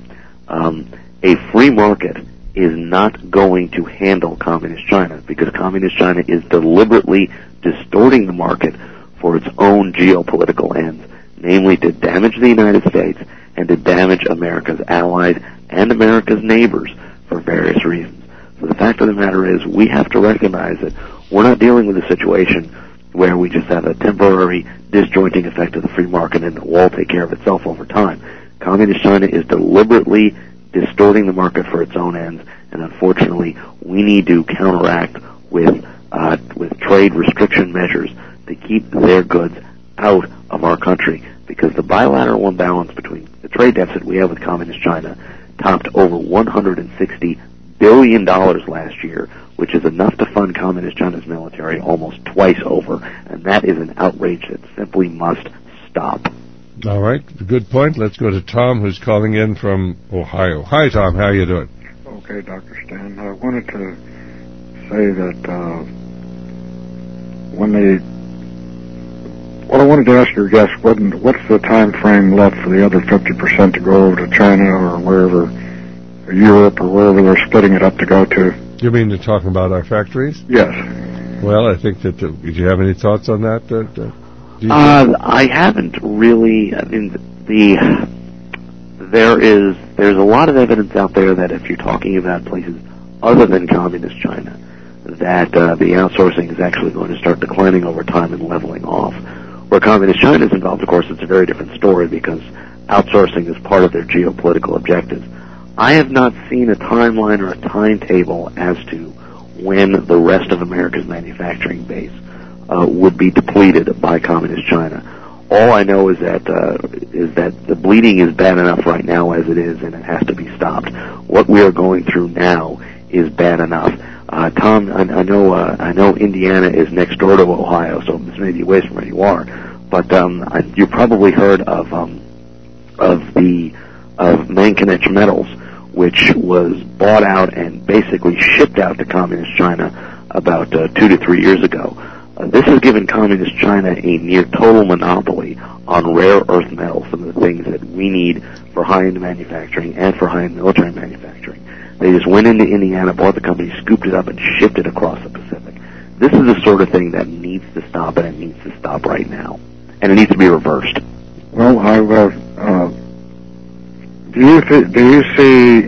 a free market is not going to handle communist China, because communist China is deliberately distorting the market for its own geopolitical ends, namely to damage the United States and to damage America's allies and America's neighbors for various reasons. So the fact of the matter is, we have to recognize that we're not dealing with a situation where we just have a temporary disjointing effect of the free market and it will all take care of itself over time. Communist China is deliberately distorting the market for its own ends, and unfortunately, we need to counteract with trade restriction measures to keep their goods out of our country, because the bilateral imbalance between the trade deficit we have with communist China topped over $160 billion last year, which is enough to fund communist China's military almost twice over, and that is an outrage that simply must stop. All right, good point. Let's go to Tom, who's calling in from Ohio. Hi, Tom. How are you doing? Okay, Dr. Stan. I wanted to say that what I wanted to ask your guest, what's the time frame left for the other 50% to go over to China or wherever, Europe or wherever they're splitting it up to go to? You mean to talk about our factories? Yes. Well, I think that, do you have any thoughts on that? I haven't really. I mean, there's a lot of evidence out there that if you're talking about places other than communist China, that the outsourcing is actually going to start declining over time and leveling off. Where communist China is involved, of course, it's a very different story because outsourcing is part of their geopolitical objectives. I have not seen a timeline or a timetable as to when the rest of America's manufacturing base would be depleted by communist China. All I know is that the bleeding is bad enough right now as it is, and it has to be stopped. What we are going through now is bad enough. Tom, I know Indiana is next door to Ohio, so this may be away from where you are, but you probably heard of Mankonech Metals, which was bought out and basically shipped out to communist China about 2 to 3 years ago. This has given communist China a near total monopoly on rare earth metals, some of the things that we need for high-end manufacturing and for high-end military manufacturing. They just went into Indiana, bought the company, scooped it up, and shipped it across the Pacific. This is the sort of thing that needs to stop, and it needs to stop right now. And it needs to be reversed. Well, do you see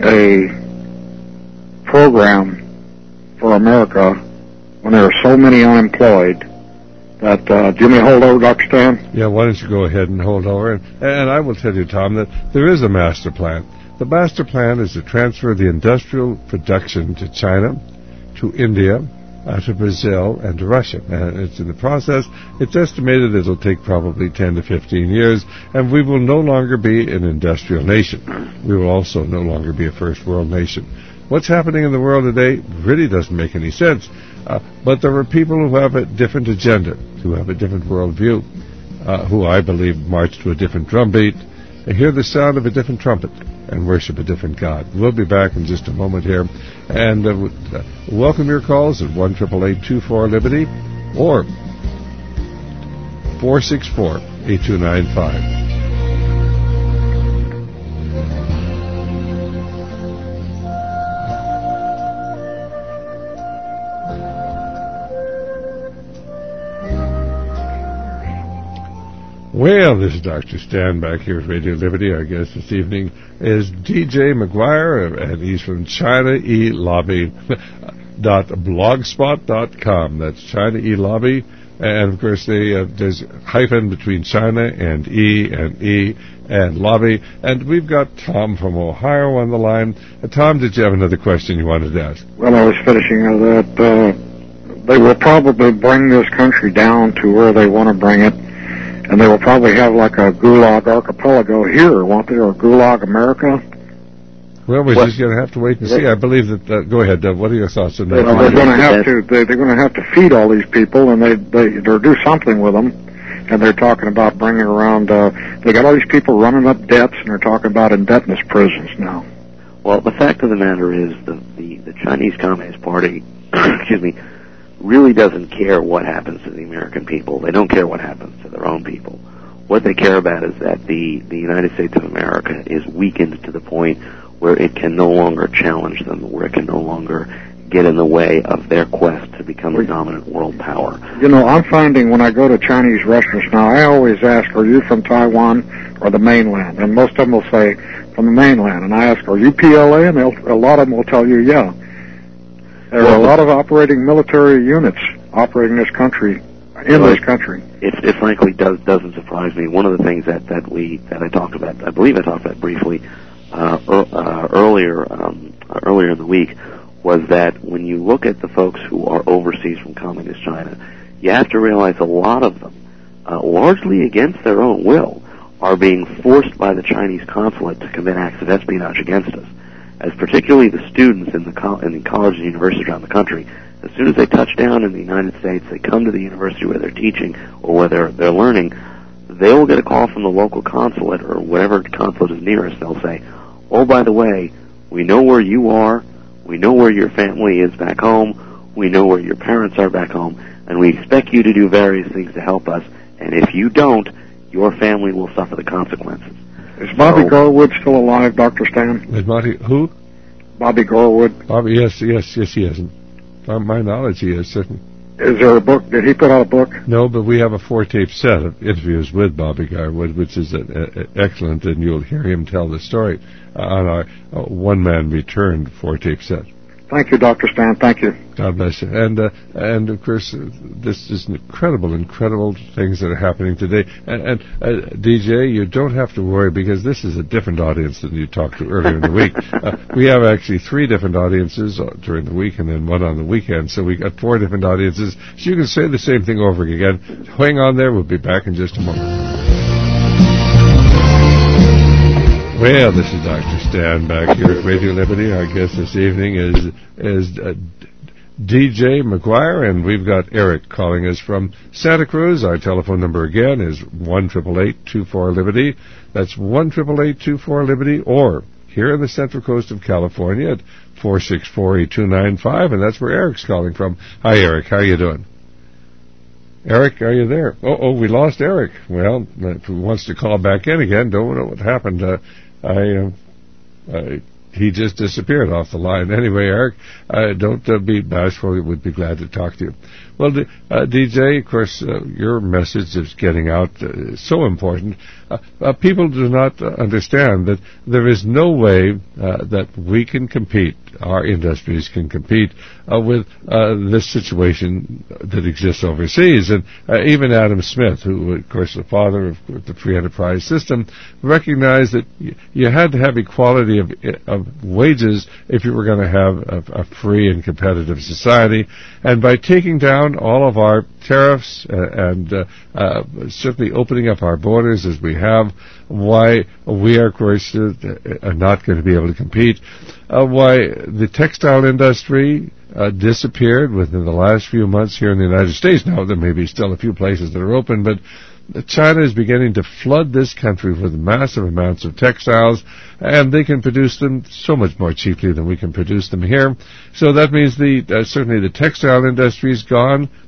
a program for America when there are so many unemployed that, do you want me to hold over, Dr. Stan? Yeah, why don't you go ahead and hold over. And I will tell you, Tom, that there is a master plan. The master plan is to transfer the industrial production to China, to India, to Brazil, and to Russia. And it's in the process. It's estimated it'll take probably 10 to 15 years, and we will no longer be an industrial nation. We will also no longer be a first world nation. What's happening in the world today really doesn't make any sense. But there are people who have a different agenda, who have a different worldview, who I believe march to a different drumbeat, hear the sound of a different trumpet, and worship a different God. We'll be back in just a moment here. And welcome your calls at 1-888-24-LIBERTY or 464-8295. Well, this is Dr. Stan back here at Radio Liberty. Our guest this evening is DJ McGuire, and he's from ChinaELobby.blogspot.com. That's ChinaELobby. And, of course, there's a hyphen between China and E and lobby. And we've got Tom from Ohio on the line. Tom, did you have another question you wanted to ask? Well, I was finishing that they will probably bring this country down to where they want to bring it, and they will probably have like a Gulag archipelago here, won't they, or Gulag America? Well, we're just going to have to wait and see. I believe that. Go ahead, Doug. What are your thoughts on that? They're going to have to. They're going to have to feed all these people, and they do something with them. And they're talking about bringing around. They got all these people running up debts, and they're talking about indebtedness prisons now. Well, the fact of the matter is, the Chinese Communist Party, excuse me, really doesn't care what happens to the American people. They don't care what happens to their own people. What they care about is that the United States of America is weakened to the point where it can no longer challenge them, where it can no longer get in the way of their quest to become the dominant world power. You know, I'm finding when I go to Chinese restaurants now, I always ask, are you from Taiwan or the mainland? And most of them will say, from the mainland. And I ask, are you PLA? And a lot of them will tell you, yeah. There are a lot of operating military units operating this country, this country. It frankly doesn't surprise me. One of the things that I talked about, I believe I talked about briefly earlier in the week, was that when you look at the folks who are overseas from communist China, you have to realize a lot of them, largely against their own will, are being forced by the Chinese consulate to commit acts of espionage against us. As particularly the students in the colleges and universities around the country, as soon as they touch down in the United States, they come to the university where they're teaching or where they're learning, they will get a call from the local consulate or whatever consulate is nearest. They'll say, oh, by the way, we know where you are, we know where your family is back home, we know where your parents are back home, and we expect you to do various things to help us, and if you don't, your family will suffer the consequences. Is Bobby Garwood still alive, Dr. Stan? Is Bobby who? Bobby Garwood. Bobby, yes, he isn't. From my knowledge, he is, certainly. Is there a book? Did he put out a book? No, but we have a 4-tape set of interviews with Bobby Garwood, which is excellent, and you'll hear him tell the story on our one-man returned 4-tape set. Thank you, Dr. Stan. Thank you. God bless you. And of course, this is incredible things that are happening today. And DJ, you don't have to worry because this is a different audience than you talked to earlier in the week. We have actually 3 different audiences during the week and then one on the weekend. So we got 4 different audiences. So you can say the same thing over again. Hang on there. We'll be back in just a moment. Well, this is Dr. Stan back here at Radio Liberty. Our guest this evening is DJ McGuire, and we've got Eric calling us from Santa Cruz. Our telephone number again is 1-888-24-LIBERTY. That's 1-888-24-LIBERTY, or here in the Central Coast of California at 464-8295, and that's where Eric's calling from. Hi, Eric. How are you doing? Eric, are you there? Oh, we lost Eric. Well, if he wants to call back in again, don't know what happened. He just disappeared off the line. Anyway, Eric, don't be bashful. We would be glad to talk to you. Well, DJ, of course, your message is getting out so important. People do not understand that there is no way that we can compete, our industries can compete with this situation that exists overseas. And even Adam Smith, who, of course, the father of the free enterprise system, recognized that you had to have equality of wages if you were going to have a free and competitive society. And by taking down all of our tariffs and certainly opening up our borders as we have, why we are, of course, not going to be able to compete, why the textile industry disappeared within the last few months here in the United States. Now, there may be still a few places that are open, but China is beginning to flood this country with massive amounts of textiles, and they can produce them so much more cheaply than we can produce them here. So that means certainly the textile industry is gone.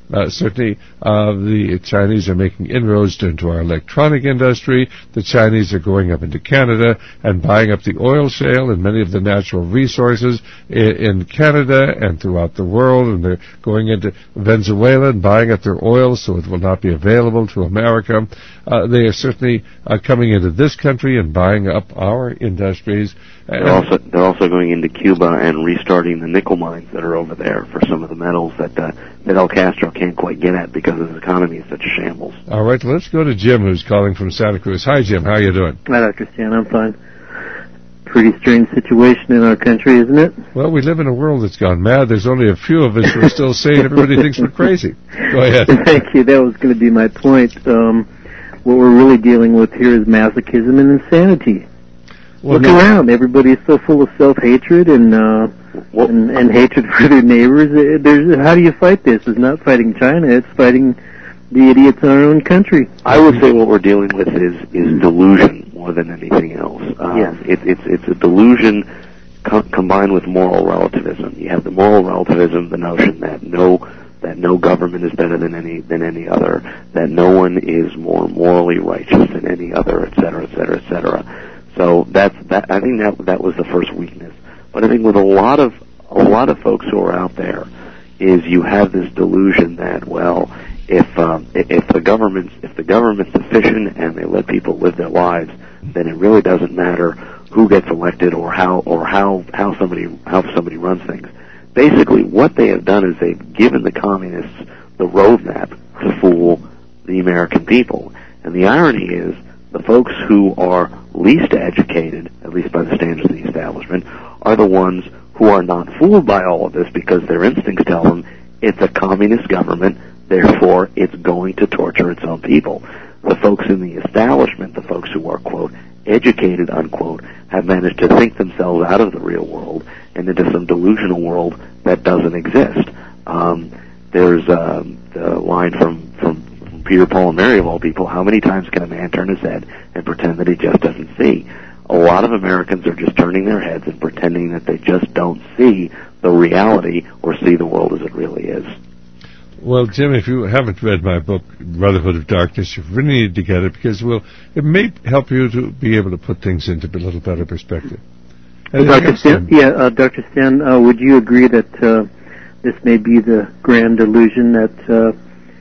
Certainly, the Chinese are making inroads into our electronic industry. The Chinese are going up into Canada and buying up the oil shale and many of the natural resources in Canada and throughout the world, and they're going into Venezuela and buying up their oil so it will not be available to America. They are certainly coming into this country and buying up our industries. They're also going into Cuba and restarting the nickel mines that are over there for some of the metals that El Castro can't quite get at because his economy is such a shambles. All right, let's go to Jim, who's calling from Santa Cruz. Hi, Jim. How are you doing? Hi, Dr. Stan. I'm fine. Pretty strange situation in our country, isn't it? Well, we live in a world that's gone mad. There's only a few of us who are still sane. Everybody thinks we're crazy. Go ahead. Thank you. That was going to be my point. What we're really dealing with here is masochism and insanity. Well, look around. Everybody's so full of self-hatred and hatred for their neighbors. How do you fight this? It's not fighting China. It's fighting the idiots in our own country. I would say what we're dealing with is delusion more than anything else. Yes. It's a delusion combined with moral relativism. You have the moral relativism, the notion that no government is better than any other, that no one is more morally righteous than any other, et cetera, et cetera, et cetera. So I think that was the first weakness. But I think with a lot of folks who are out there is you have this delusion that, well, if the government's efficient and they let people live their lives, then it really doesn't matter who gets elected or how somebody runs things. Basically, what they have done is they've given the communists the roadmap to fool the American people. And the irony is, the folks who are least educated, at least by the standards of the establishment, are the ones who are not fooled by all of this because their instincts tell them it's a communist government, therefore it's going to torture its own people. The folks in the establishment, the folks who are, quote, educated, unquote, have managed to think themselves out of the real world and into some delusional world that doesn't exist. There's the line from Peter, Paul, and Mary of all people, how many times can a man turn his head and pretend that he just doesn't see? A lot of Americans are just turning their heads and pretending that they just don't see the reality or see the world as it really is. Well, Jim, if you haven't read my book, Brotherhood of Darkness, you really need to get it because it may help you to be able to put things into a little better perspective. Dr. Stan, would you agree that this may be the grand delusion that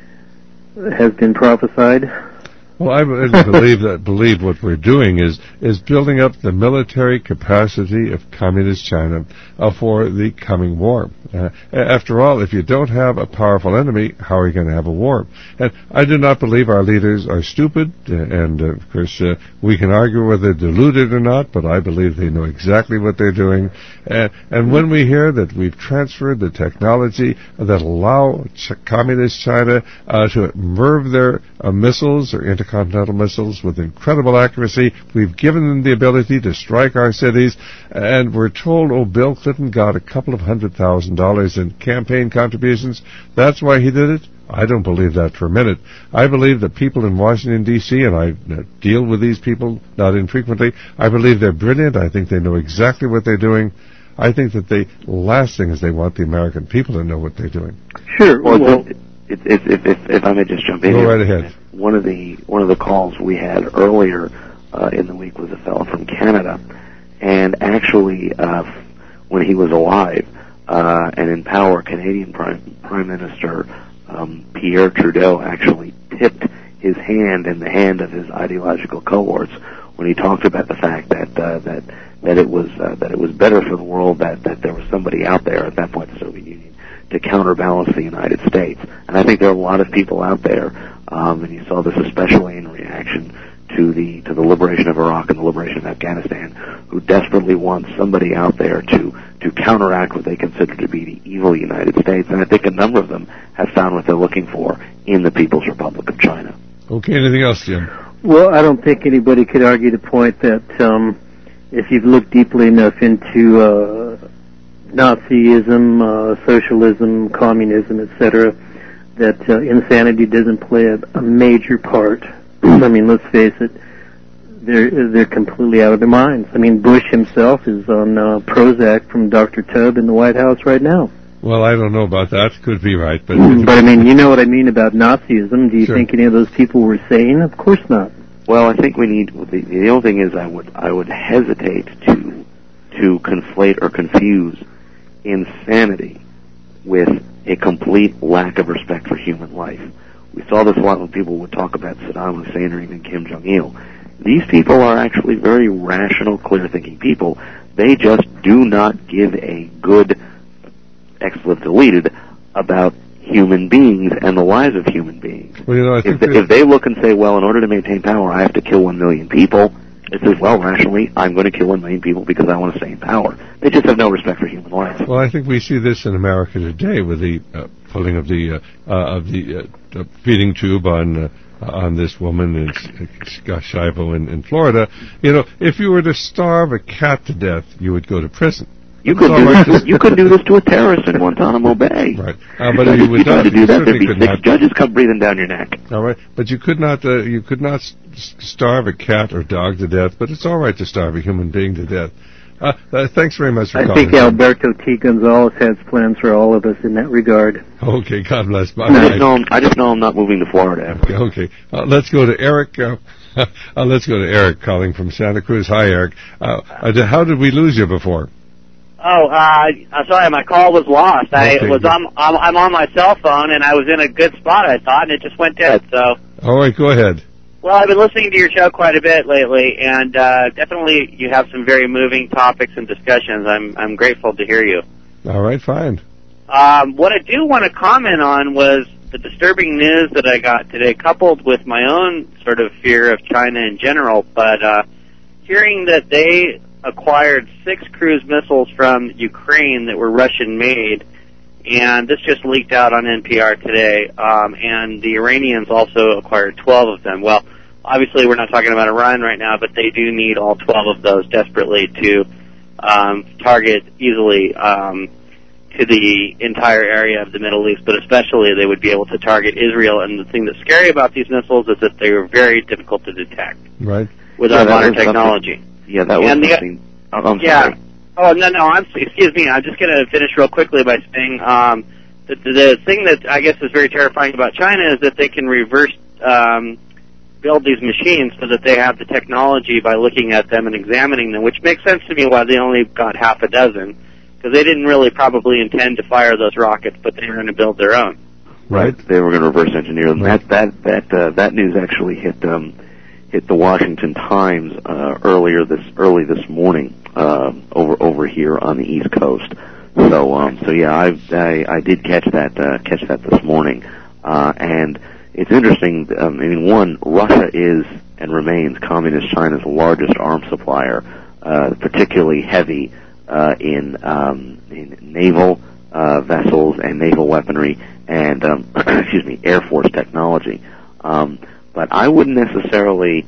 has been prophesied? Well, I believe what we're doing is building up the military capacity of Communist China for the coming war. After all, if you don't have a powerful enemy, how are you going to have a war? And I do not believe our leaders are stupid, and of course we can argue whether they're deluded or not, but I believe they know exactly what they're doing. And when we hear that we've transferred the technology that allow Communist China to MIRV their missiles or intercontinental missiles with incredible accuracy, we've given them the ability to strike our cities, and we're told, Bill Clinton got a couple of $100,000 in campaign contributions. That's why he did it. I don't believe that for a minute. I believe that people in Washington, D.C., and I deal with these people not infrequently, I believe they're brilliant. I think they know exactly what they're doing. I think that the last thing is they want the American people to know what they're doing. Sure. Well, if I may just jump in go here. Right ahead. One of the calls we had earlier in the week was a fellow from Canada, and actually when he was alive and in power, Canadian Prime Minister Pierre Trudeau actually tipped his hand in the hand of his ideological cohorts when he talked about the fact that it was better for the world that there was somebody out there, at that point the Soviet Union, to counterbalance the United States. And I think there are a lot of people out there, and you saw this especially in reaction to the liberation of Iraq and the liberation of Afghanistan, who desperately want somebody out there to counteract what they consider to be the evil United States. And I think a number of them have found what they're looking for in the People's Republic of China. Okay, anything else, Jim? Well, I don't think anybody could argue the point that if you've looked deeply enough into Nazism, socialism, communism, etc., that insanity doesn't play a major part. I mean, let's face it, they're completely out of their minds. I mean, Bush himself is on Prozac from Dr. Tubb in the White House right now. Well, I don't know about that. Could be right, but I mean, you know what I mean about Nazism. Do you think any of those people were sane? Of course not. Well, I think we need. The only thing is, I would hesitate to conflate or confuse insanity with a complete lack of respect for human life. We saw this a lot when people would talk about Saddam Hussein or even Kim Jong-il. These people are actually very rational, clear-thinking people. They just do not give a good expletive deleted about human beings and the lives of human beings. Well, if they look and say, well, in order to maintain power, I have to kill 1 million people, it says, well, rationally, I'm going to kill 1 million people because I want to stay in power. They just have no respect for human life. Well, I think we see this in America today with the pulling of the feeding tube on this woman in Shivo in Florida. You know, if you were to starve a cat to death, you would go to prison. You could do this to a terrorist in Guantanamo Bay. Right, but you would not. To do that, there'd be 6 judges come breathing down your neck. All right, but you could not. You could not starve a cat or dog to death. But it's all right to starve a human being to death. Thanks very much for calling. I think Alberto T. Gonzalez has plans for all of us in that regard. Okay, God bless. Bye. I just know I'm not moving to Florida ever. Okay, let's go to Eric. Let's go to Eric calling from Santa Cruz. Hi, Eric. How did we lose you before? Oh, sorry, my call was lost. I'm on my cell phone, and I was in a good spot, I thought, and it just went dead, so. All right, go ahead. Well, I've been listening to your show quite a bit lately, and definitely you have some very moving topics and discussions. I'm grateful to hear you. All right, fine. What I do want to comment on was the disturbing news that I got today, coupled with my own sort of fear of China in general, but hearing that they acquired 6 cruise missiles from Ukraine that were Russian-made, and this just leaked out on NPR today, and the Iranians also acquired 12 of them. Well, obviously we're not talking about Iran right now, but they do need all 12 of those desperately to target easily to the entire area of the Middle East, but especially they would be able to target Israel. And the thing that's scary about these missiles is that they are very difficult to detect with our modern technology. Yeah, that was something. I'm sorry. Oh, no, excuse me. I'm just going to finish real quickly by saying the thing that I guess is very terrifying about China is that they can reverse build these machines so that they have the technology by looking at them and examining them, which makes sense to me why they only got half a dozen, because they didn't really probably intend to fire those rockets, but they were going to build their own. Right. They were going to reverse engineer them. Right. That news actually hit the Washington Times early this morning over here on the East Coast. So yeah, I did catch that this morning, and it's interesting. I mean, one, Russia is and remains Communist China's largest arms supplier, particularly heavy in naval vessels and naval weaponry and Air Force technology. But I wouldn't necessarily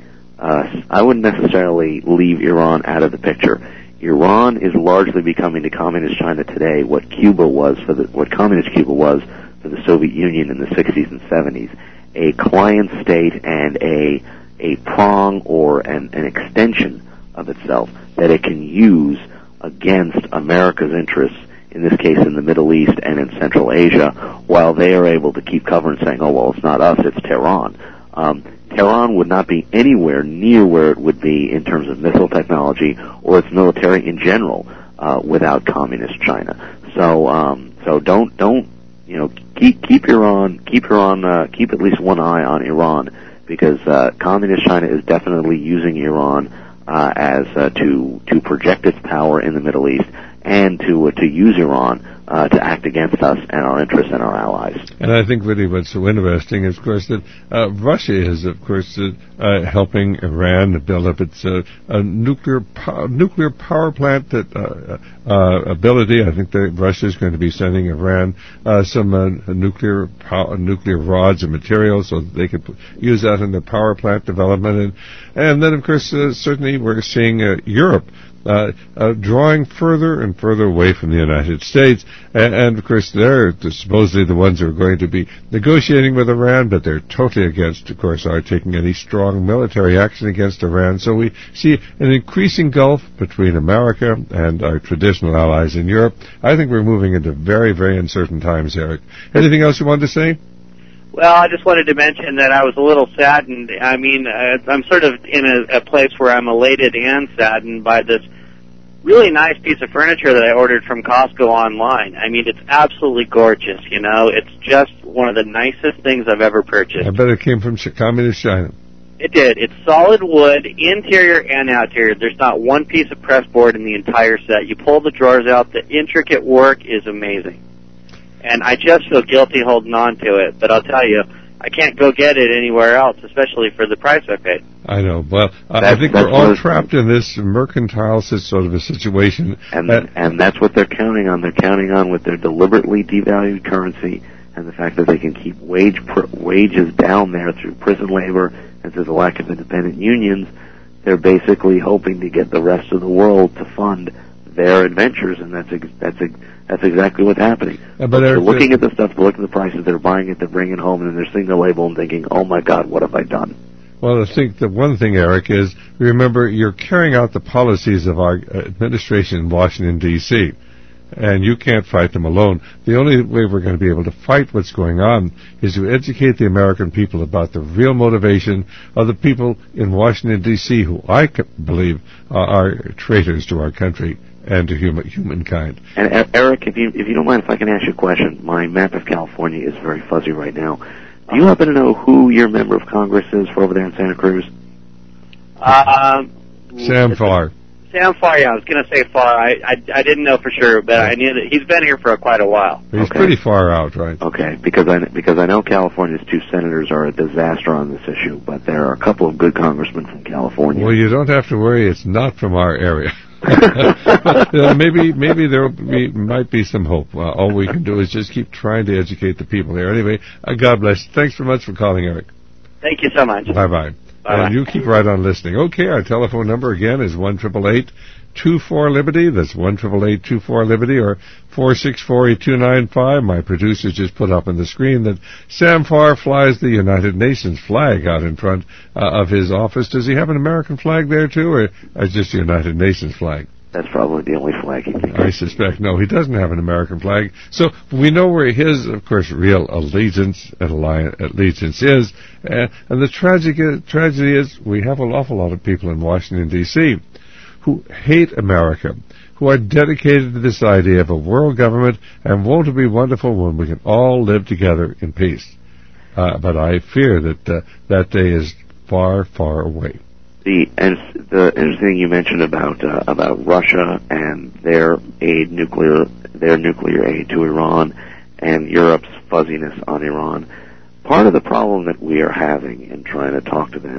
leave Iran out of the picture. Iran is largely becoming to Communist China today what Communist Cuba was for the Soviet Union in the 60s and 70s, a client state and a prong or an extension of itself that it can use against America's interests, in this case in the Middle East and in Central Asia, while they are able to keep cover and saying, oh, well, it's not us, it's Tehran. Tehran would not be anywhere near where it would be in terms of missile technology or its military in general without Communist China. So don't keep at least one eye on Iran, because Communist China is definitely using Iran as to project its power in the Middle East and to use Iran to act against us and our interests and our allies. And I think really what's so interesting is, of course, that Russia is, of course, helping Iran to build up its nuclear power plant ability. I think that Russia is going to be sending Iran some nuclear rods and materials so that they could use that in their power plant development. And then, of course, certainly we're seeing Europe drawing further and further away from the United States. And of course, they're supposedly the ones who are going to be negotiating with Iran, but they're totally against, of course, our taking any strong military action against Iran. So we see an increasing gulf between America and our traditional allies in Europe. I think we're moving into very, very uncertain times, Eric. Anything else you wanted to say? Well, I just wanted to mention that I was a little saddened. I mean, I'm sort of in a place where I'm elated and saddened by this really nice piece of furniture that I ordered from Costco online. I mean, it's absolutely gorgeous, you know. It's just one of the nicest things I've ever purchased. I bet it came from Communist China. It did. It's solid wood, interior and exterior. There's not one piece of pressboard in the entire set. You pull the drawers out. The intricate work is amazing. And I just feel guilty holding on to it. But I'll tell you, I can't go get it anywhere else, especially for the price I paid. I know. Well, I think we're all trapped in this mercantile sort of a situation. And that's what they're counting on. They're counting on with their deliberately devalued currency and the fact that they can keep wages down there through prison labor and through the lack of independent unions. They're basically hoping to get the rest of the world to fund their adventures, and that's exactly what's happening. They're looking at the stuff, they're looking at the prices, they're buying it, they're bringing it home, and then they're seeing the label and thinking, oh my God, what have I done? Well, I think the one thing, Eric, is remember you're carrying out the policies of our administration in Washington, D.C., and you can't fight them alone. The only way we're going to be able to fight what's going on is to educate the American people about the real motivation of the people in Washington, D.C., who I believe are traitors to our country and to humankind. And Eric, if you don't mind, if I can ask you a question. My map of California is very fuzzy right now. Do you happen to know who your member of Congress is for over there in Santa Cruz? Sam Farr. Sam Farr, yeah, I was going to say Farr. I didn't know for sure, but I knew that he's been here for quite a while. He's pretty far out, right? Okay, because I know California's 2 senators are a disaster on this issue, but there are a couple of good congressmen from California. Well, you don't have to worry; it's not from our area. But, maybe there might be some hope. All we can do is just keep trying to educate the people here. Anyway, God bless. Thanks very much for calling, Eric. Thank you so much. Bye-bye. And you keep right on listening. Okay, our telephone number again is 1-888-24-LIBERTY. That's 1-888-24-LIBERTY or 464-8295. My producer just put up on the screen that Sam Farr flies the United Nations flag out in front of his office. Does he have an American flag there too, or just a United Nations flag? That's probably the only flag he can. I suspect. No, he doesn't have an American flag. So we know where his, of course, real allegiance is. And the tragedy is we have an awful lot of people in Washington, D.C. who hate America, who are dedicated to this idea of a world government, and won't it be wonderful when we can all live together in peace. But I fear that that day is far, far away. The interesting thing you mentioned about Russia and their nuclear aid to Iran and Europe's fuzziness on Iran. Part of the problem that we are having in trying to talk to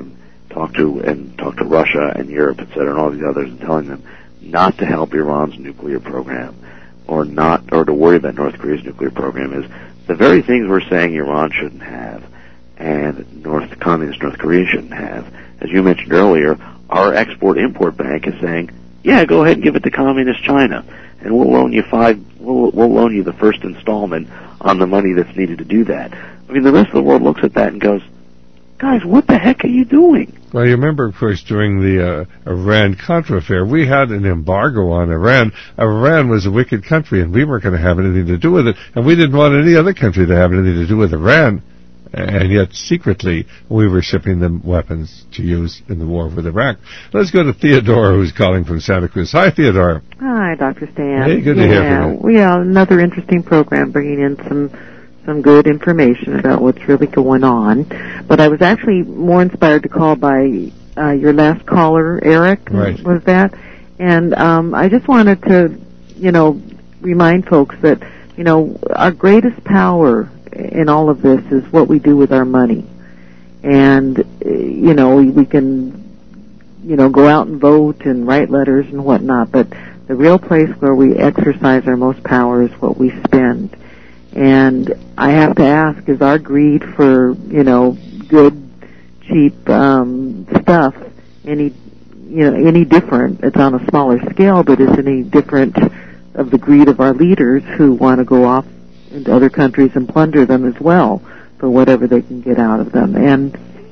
Russia and Europe, etc., and all these others, and telling them not to help Iran's nuclear program or to worry about North Korea's nuclear program is the very things we're saying Iran shouldn't have and communist North Korea shouldn't have. As you mentioned earlier, our Export-Import Bank is saying, yeah, go ahead and give it to Communist China, and we'll loan you we'll loan you the first installment on the money that's needed to do that. I mean, the rest of the world looks at that and goes, guys, what the heck are you doing? Well, you remember, of course, during the Iran-Contra affair, we had an embargo on Iran. Iran was a wicked country, and we weren't going to have anything to do with it, and we didn't want any other country to have anything to do with Iran. And yet, secretly, we were shipping them weapons to use in the war with Iraq. Let's go to Theodora, who's calling from Santa Cruz. Hi, Theodora. Hi, Dr. Stan. Hey, good to hear from you. Yeah, another interesting program bringing in some good information about what's really going on. But I was actually more inspired to call by your last caller, Eric, right. Was that? And I just wanted to, remind folks that, our greatest power in all of this is what we do with our money. And, we can, go out and vote and write letters and whatnot, but the real place where we exercise our most power is what we spend. And I have to ask, is our greed for, good, cheap stuff any any different. It's on a smaller scale, but is any different of the greed of our leaders who want to go off into other countries and plunder them as well for whatever they can get out of them. And,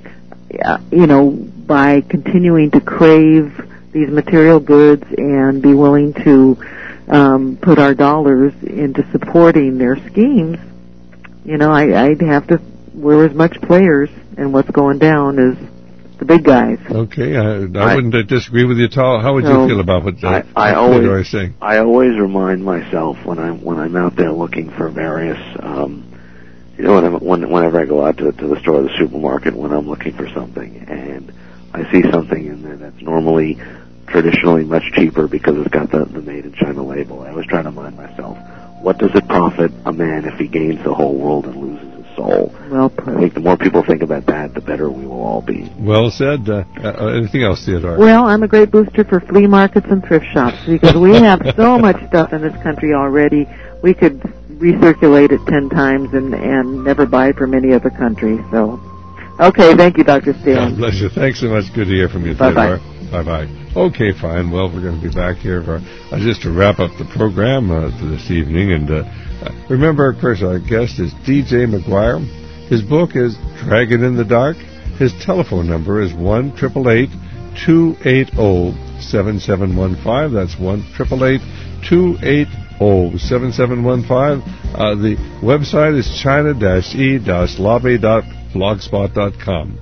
by continuing to crave these material goods and be willing to put our dollars into supporting their schemes, I'd have to, we're as much players in what's going down as the big guys. Okay, I wouldn't disagree with you at all. How would you feel about what Theodore is saying? I always remind myself when I'm out there looking for various, whenever I go out to the store or the supermarket, when I'm looking for something and I see something in there that's normally traditionally much cheaper because it's got the Made in China label, I always try to remind myself, what does it profit a man if he gains the whole world and loses his soul? Well put. I think the more people think about that, the better we will all be. Well said. Anything else, Theodore? Well, I'm a great booster for flea markets and thrift shops because we have so much stuff in this country already. We could recirculate it 10 times and never buy it from any other country. So, okay, thank you, Dr. Steele. God bless you. Thanks so much. Good to hear from you, Theodore. Bye-bye. Okay, fine. Well, we're going to be back here just to wrap up the program for this evening. And remember, of course, our guest is DJ McGuire. His book is Dragon in the Dark. His telephone number is 1-888-280-7715. That's 1-888-280-7715. The website is china-e-lobby.blogspot.com.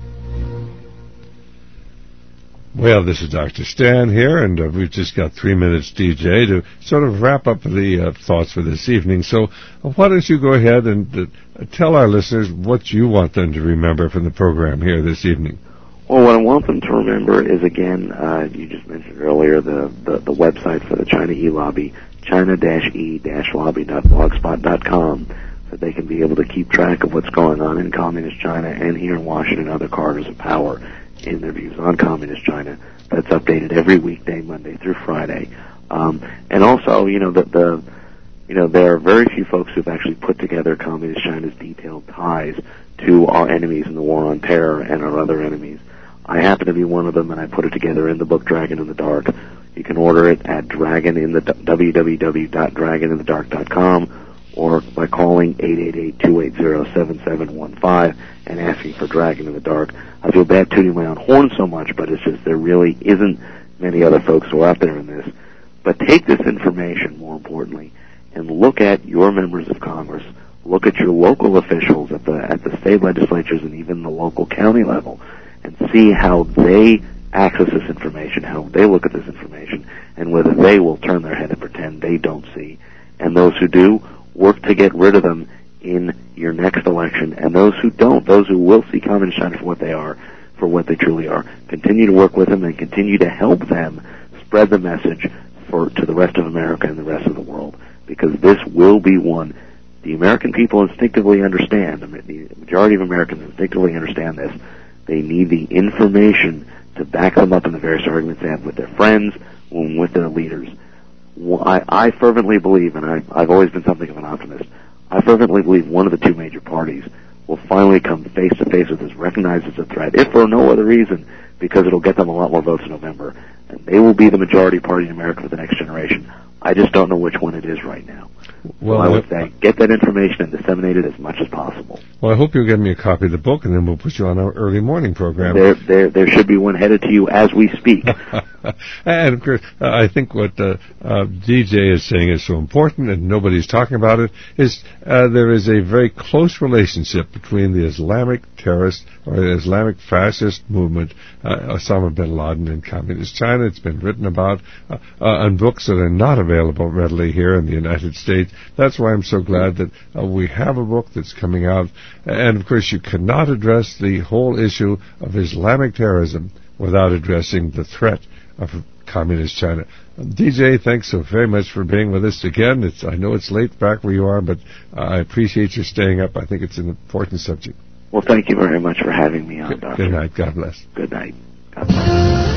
Well, this is Dr. Stan here, and we've just got 3 minutes, DJ, to sort of wrap up the thoughts for this evening. So why don't you go ahead and tell our listeners what you want them to remember from the program here this evening. Well, what I want them to remember is, again, you just mentioned earlier, the website for the China E-Lobby, china-e-lobby.blogspot.com, so they can be able to keep track of what's going on in Communist China and here in Washington, other corridors of power, in their views on Communist China. That's updated every weekday, Monday through Friday. And also, there are very few folks who've actually put together Communist China's detailed ties to our enemies in the war on terror and our other enemies. I happen to be one of them, and I put it together in the book Dragon in the Dark. You can order it at www.dragoninthedark.com or by calling 888-280-7715 and asking for Dragon in the Dark. I feel bad tooting my own horn so much, but it's just there really isn't many other folks who are out there in this. But take this information, more importantly, and look at your members of Congress, look at your local officials at the state legislatures and even the local county level, and see how they access this information, how they look at this information, and whether they will turn their head and pretend they don't see. And those who do, work to get rid of them in your next election. And those who don't, those who will see Communist China for what they are, for what they truly are, continue to work with them and continue to help them spread the message to the rest of America and the rest of the world. Because this will be one. The American people instinctively understand, the majority of Americans instinctively understand this. They need the information to back them up in the various arguments they have with their friends, with their leaders. I fervently believe, and I've always been something of an optimist, I fervently believe one of the two major parties will finally come face to face with this, recognize it's a threat, if for no other reason, because it'll get them a lot more votes in November. And they will be the majority party in America for the next generation. I just don't know which one it is right now. Well, I would say get that information and disseminate it as much as possible. Well, I hope you'll get me a copy of the book, and then we'll put you on our early morning program. There should be one headed to you as we speak. And, of course, I think what DJ is saying is so important, and nobody's talking about it, is there is a very close relationship between the Islamic terrorist or the Islamic fascist movement, Osama bin Laden, and Communist China. It's been written about on books that are not available readily here in the United States. That's why I'm so glad that we have a book that's coming out. And, of course, you cannot address the whole issue of Islamic terrorism without addressing the threat of Communist China. DJ, thanks so very much for being with us again. I know it's late back where you are, but I appreciate you staying up. I think it's an important subject. Well, thank you very much for having me on, Doctor. Good night. God bless. Good night. God bless.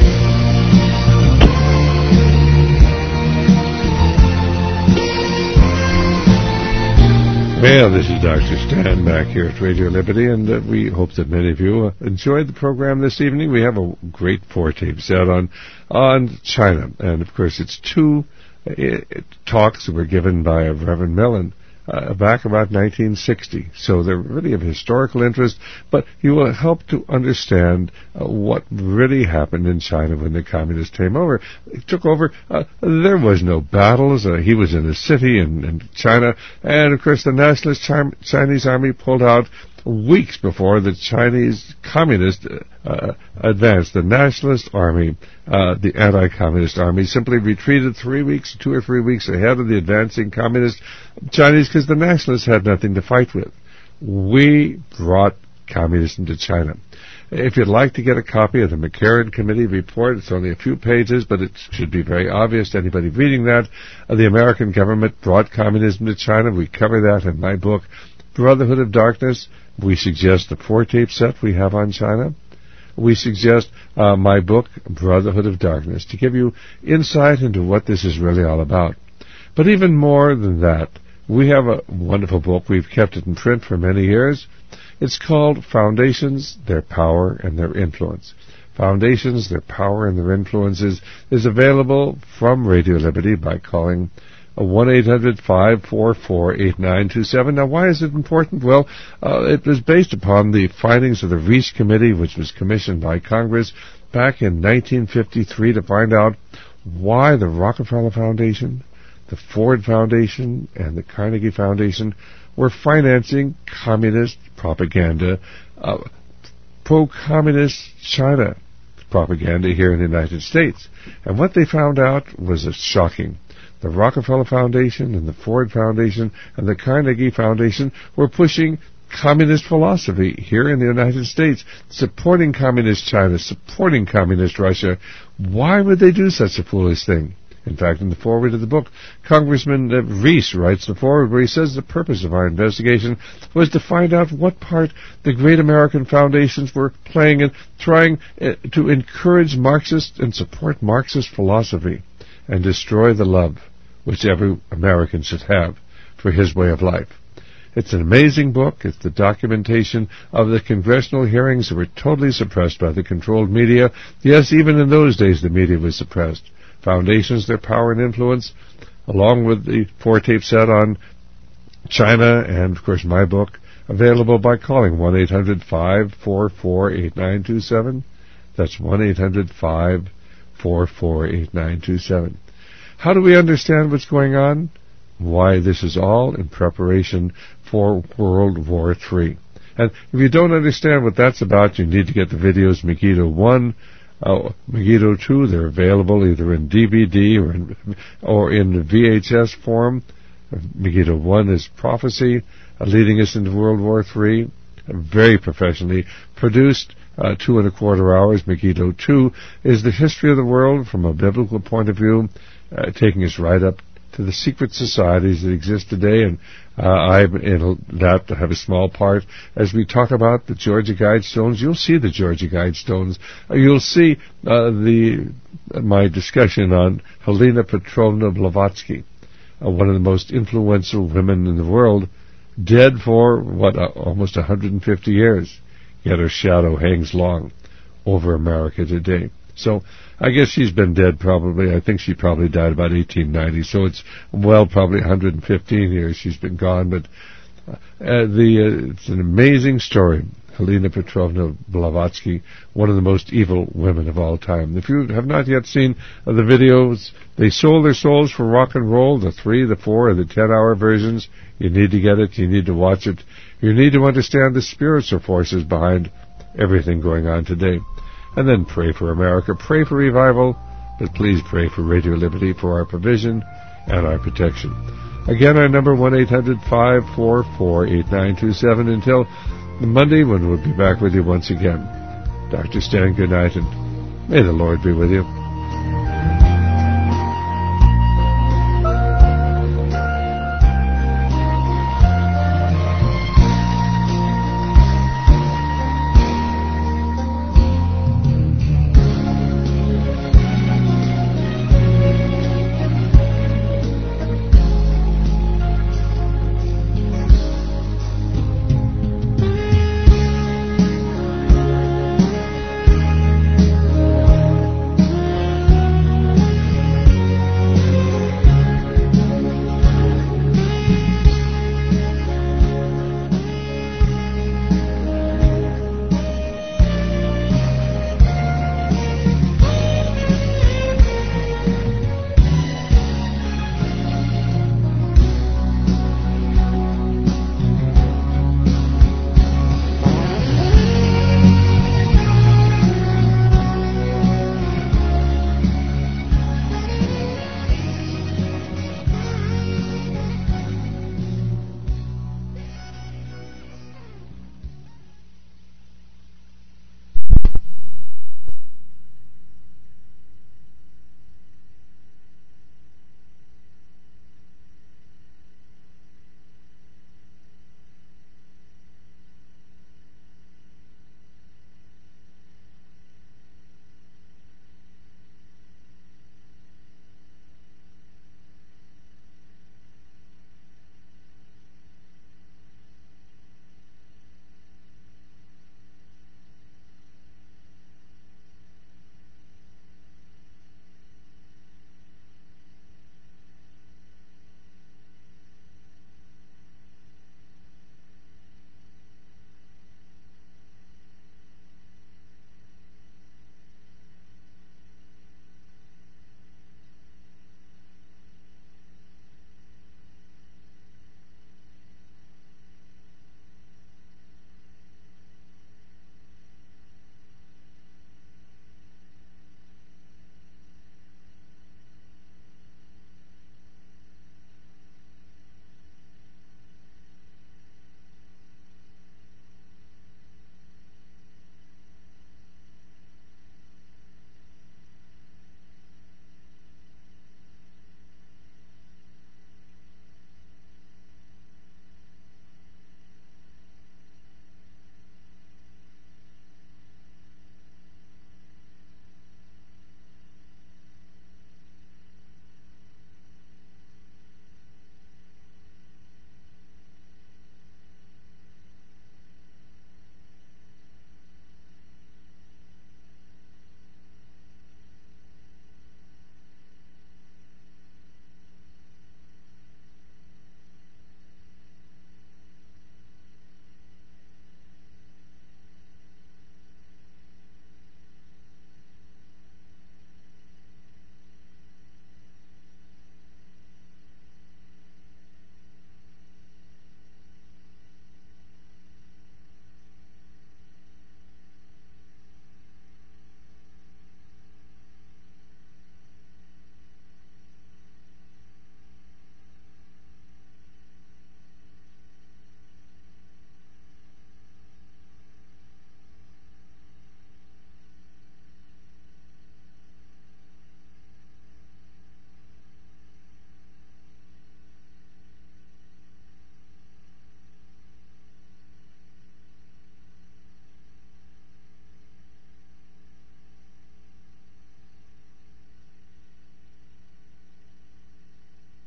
Well, this is Dr. Stan back here at Radio Liberty, and we hope that many of you enjoyed the program this evening. We have a great 4-tape set on China, and of course it's 2 talks that were given by Reverend Mellon back about 1960. So they're really of historical interest, but you will help to understand what really happened in China when the communists took over. There was no battles. He was in a city in China, and of course the nationalist Chinese army pulled out weeks before the Chinese communist advanced. The nationalist army, the anti-communist army, simply retreated 2 or 3 weeks ahead of the advancing communist Chinese because the nationalists had nothing to fight with. We brought communism to China. If you'd like to get a copy of the McCarran Committee report, it's only a few pages, but it should be very obvious to anybody reading that. The American government brought communism to China. We cover that in my book, Brotherhood of Darkness. We suggest the 4-tape set we have on China. We suggest my book, Brotherhood of Darkness, to give you insight into what this is really all about. But even more than that, we have a wonderful book. We've kept it in print for many years. It's called Foundations, Their Power, and Their Influence. Foundations, Their Power, and Their Influence is available from Radio Liberty by calling 1-800-544-8927. Now, why is it important? Well, it was based upon the findings of the Reese Committee, which was commissioned by Congress back in 1953 to find out why the Rockefeller Foundation, the Ford Foundation, and the Carnegie Foundation were financing communist propaganda, pro-communist China propaganda here in the United States. And what they found out was shocking. The Rockefeller Foundation and the Ford Foundation and the Carnegie Foundation were pushing communist philosophy here in the United States, supporting communist China, supporting communist Russia. Why would they do such a foolish thing? In fact, in the foreword of the book, Congressman Reese writes the foreword where he says the purpose of our investigation was to find out what part the great American foundations were playing in trying to encourage Marxist and support Marxist philosophy and destroy the love which every American should have for his way of life. It's an amazing book. It's the documentation of the congressional hearings that were totally suppressed by the controlled media. Yes, even in those days the media was suppressed. Foundations, Their Power and Influence, along with the 4-tape set on China and, of course, my book, available by calling 1-800-544-8927. That's 1-800-544-8927. How do we understand what's going on? Why, this is all in preparation for World War III. And if you don't understand what that's about, you need to get the videos Megiddo 1, Megiddo 2. They're available either in DVD or in VHS form. Megiddo 1 is prophecy leading us into World War III, very professionally produced, 2¼ hours. Megiddo 2 is the history of the world from a biblical point of view, taking us right up to the secret societies that exist today, and I'm in that to have a small part. As we talk about the Georgia Guidestones, you'll see the Georgia Guidestones. You'll see my discussion on Helena Petrovna Blavatsky, one of the most influential women in the world, dead for, almost 150 years, yet her shadow hangs long over America today. So I guess she's been dead probably. I think she probably died about 1890. So it's probably 115 years she's been gone. But it's an amazing story. Helena Petrovna Blavatsky, one of the most evil women of all time. If you have not yet seen the videos, they sold their souls for rock and roll, the 3, the 4, and the 10-hour versions. You need to get it. You need to watch it. You need to understand the spiritual forces behind everything going on today. And then pray for America, pray for revival, but please pray for Radio Liberty for our provision and our protection. Again, our number 1-800-544-8927 until Monday when we'll be back with you once again. Dr. Stan, good night, and may the Lord be with you.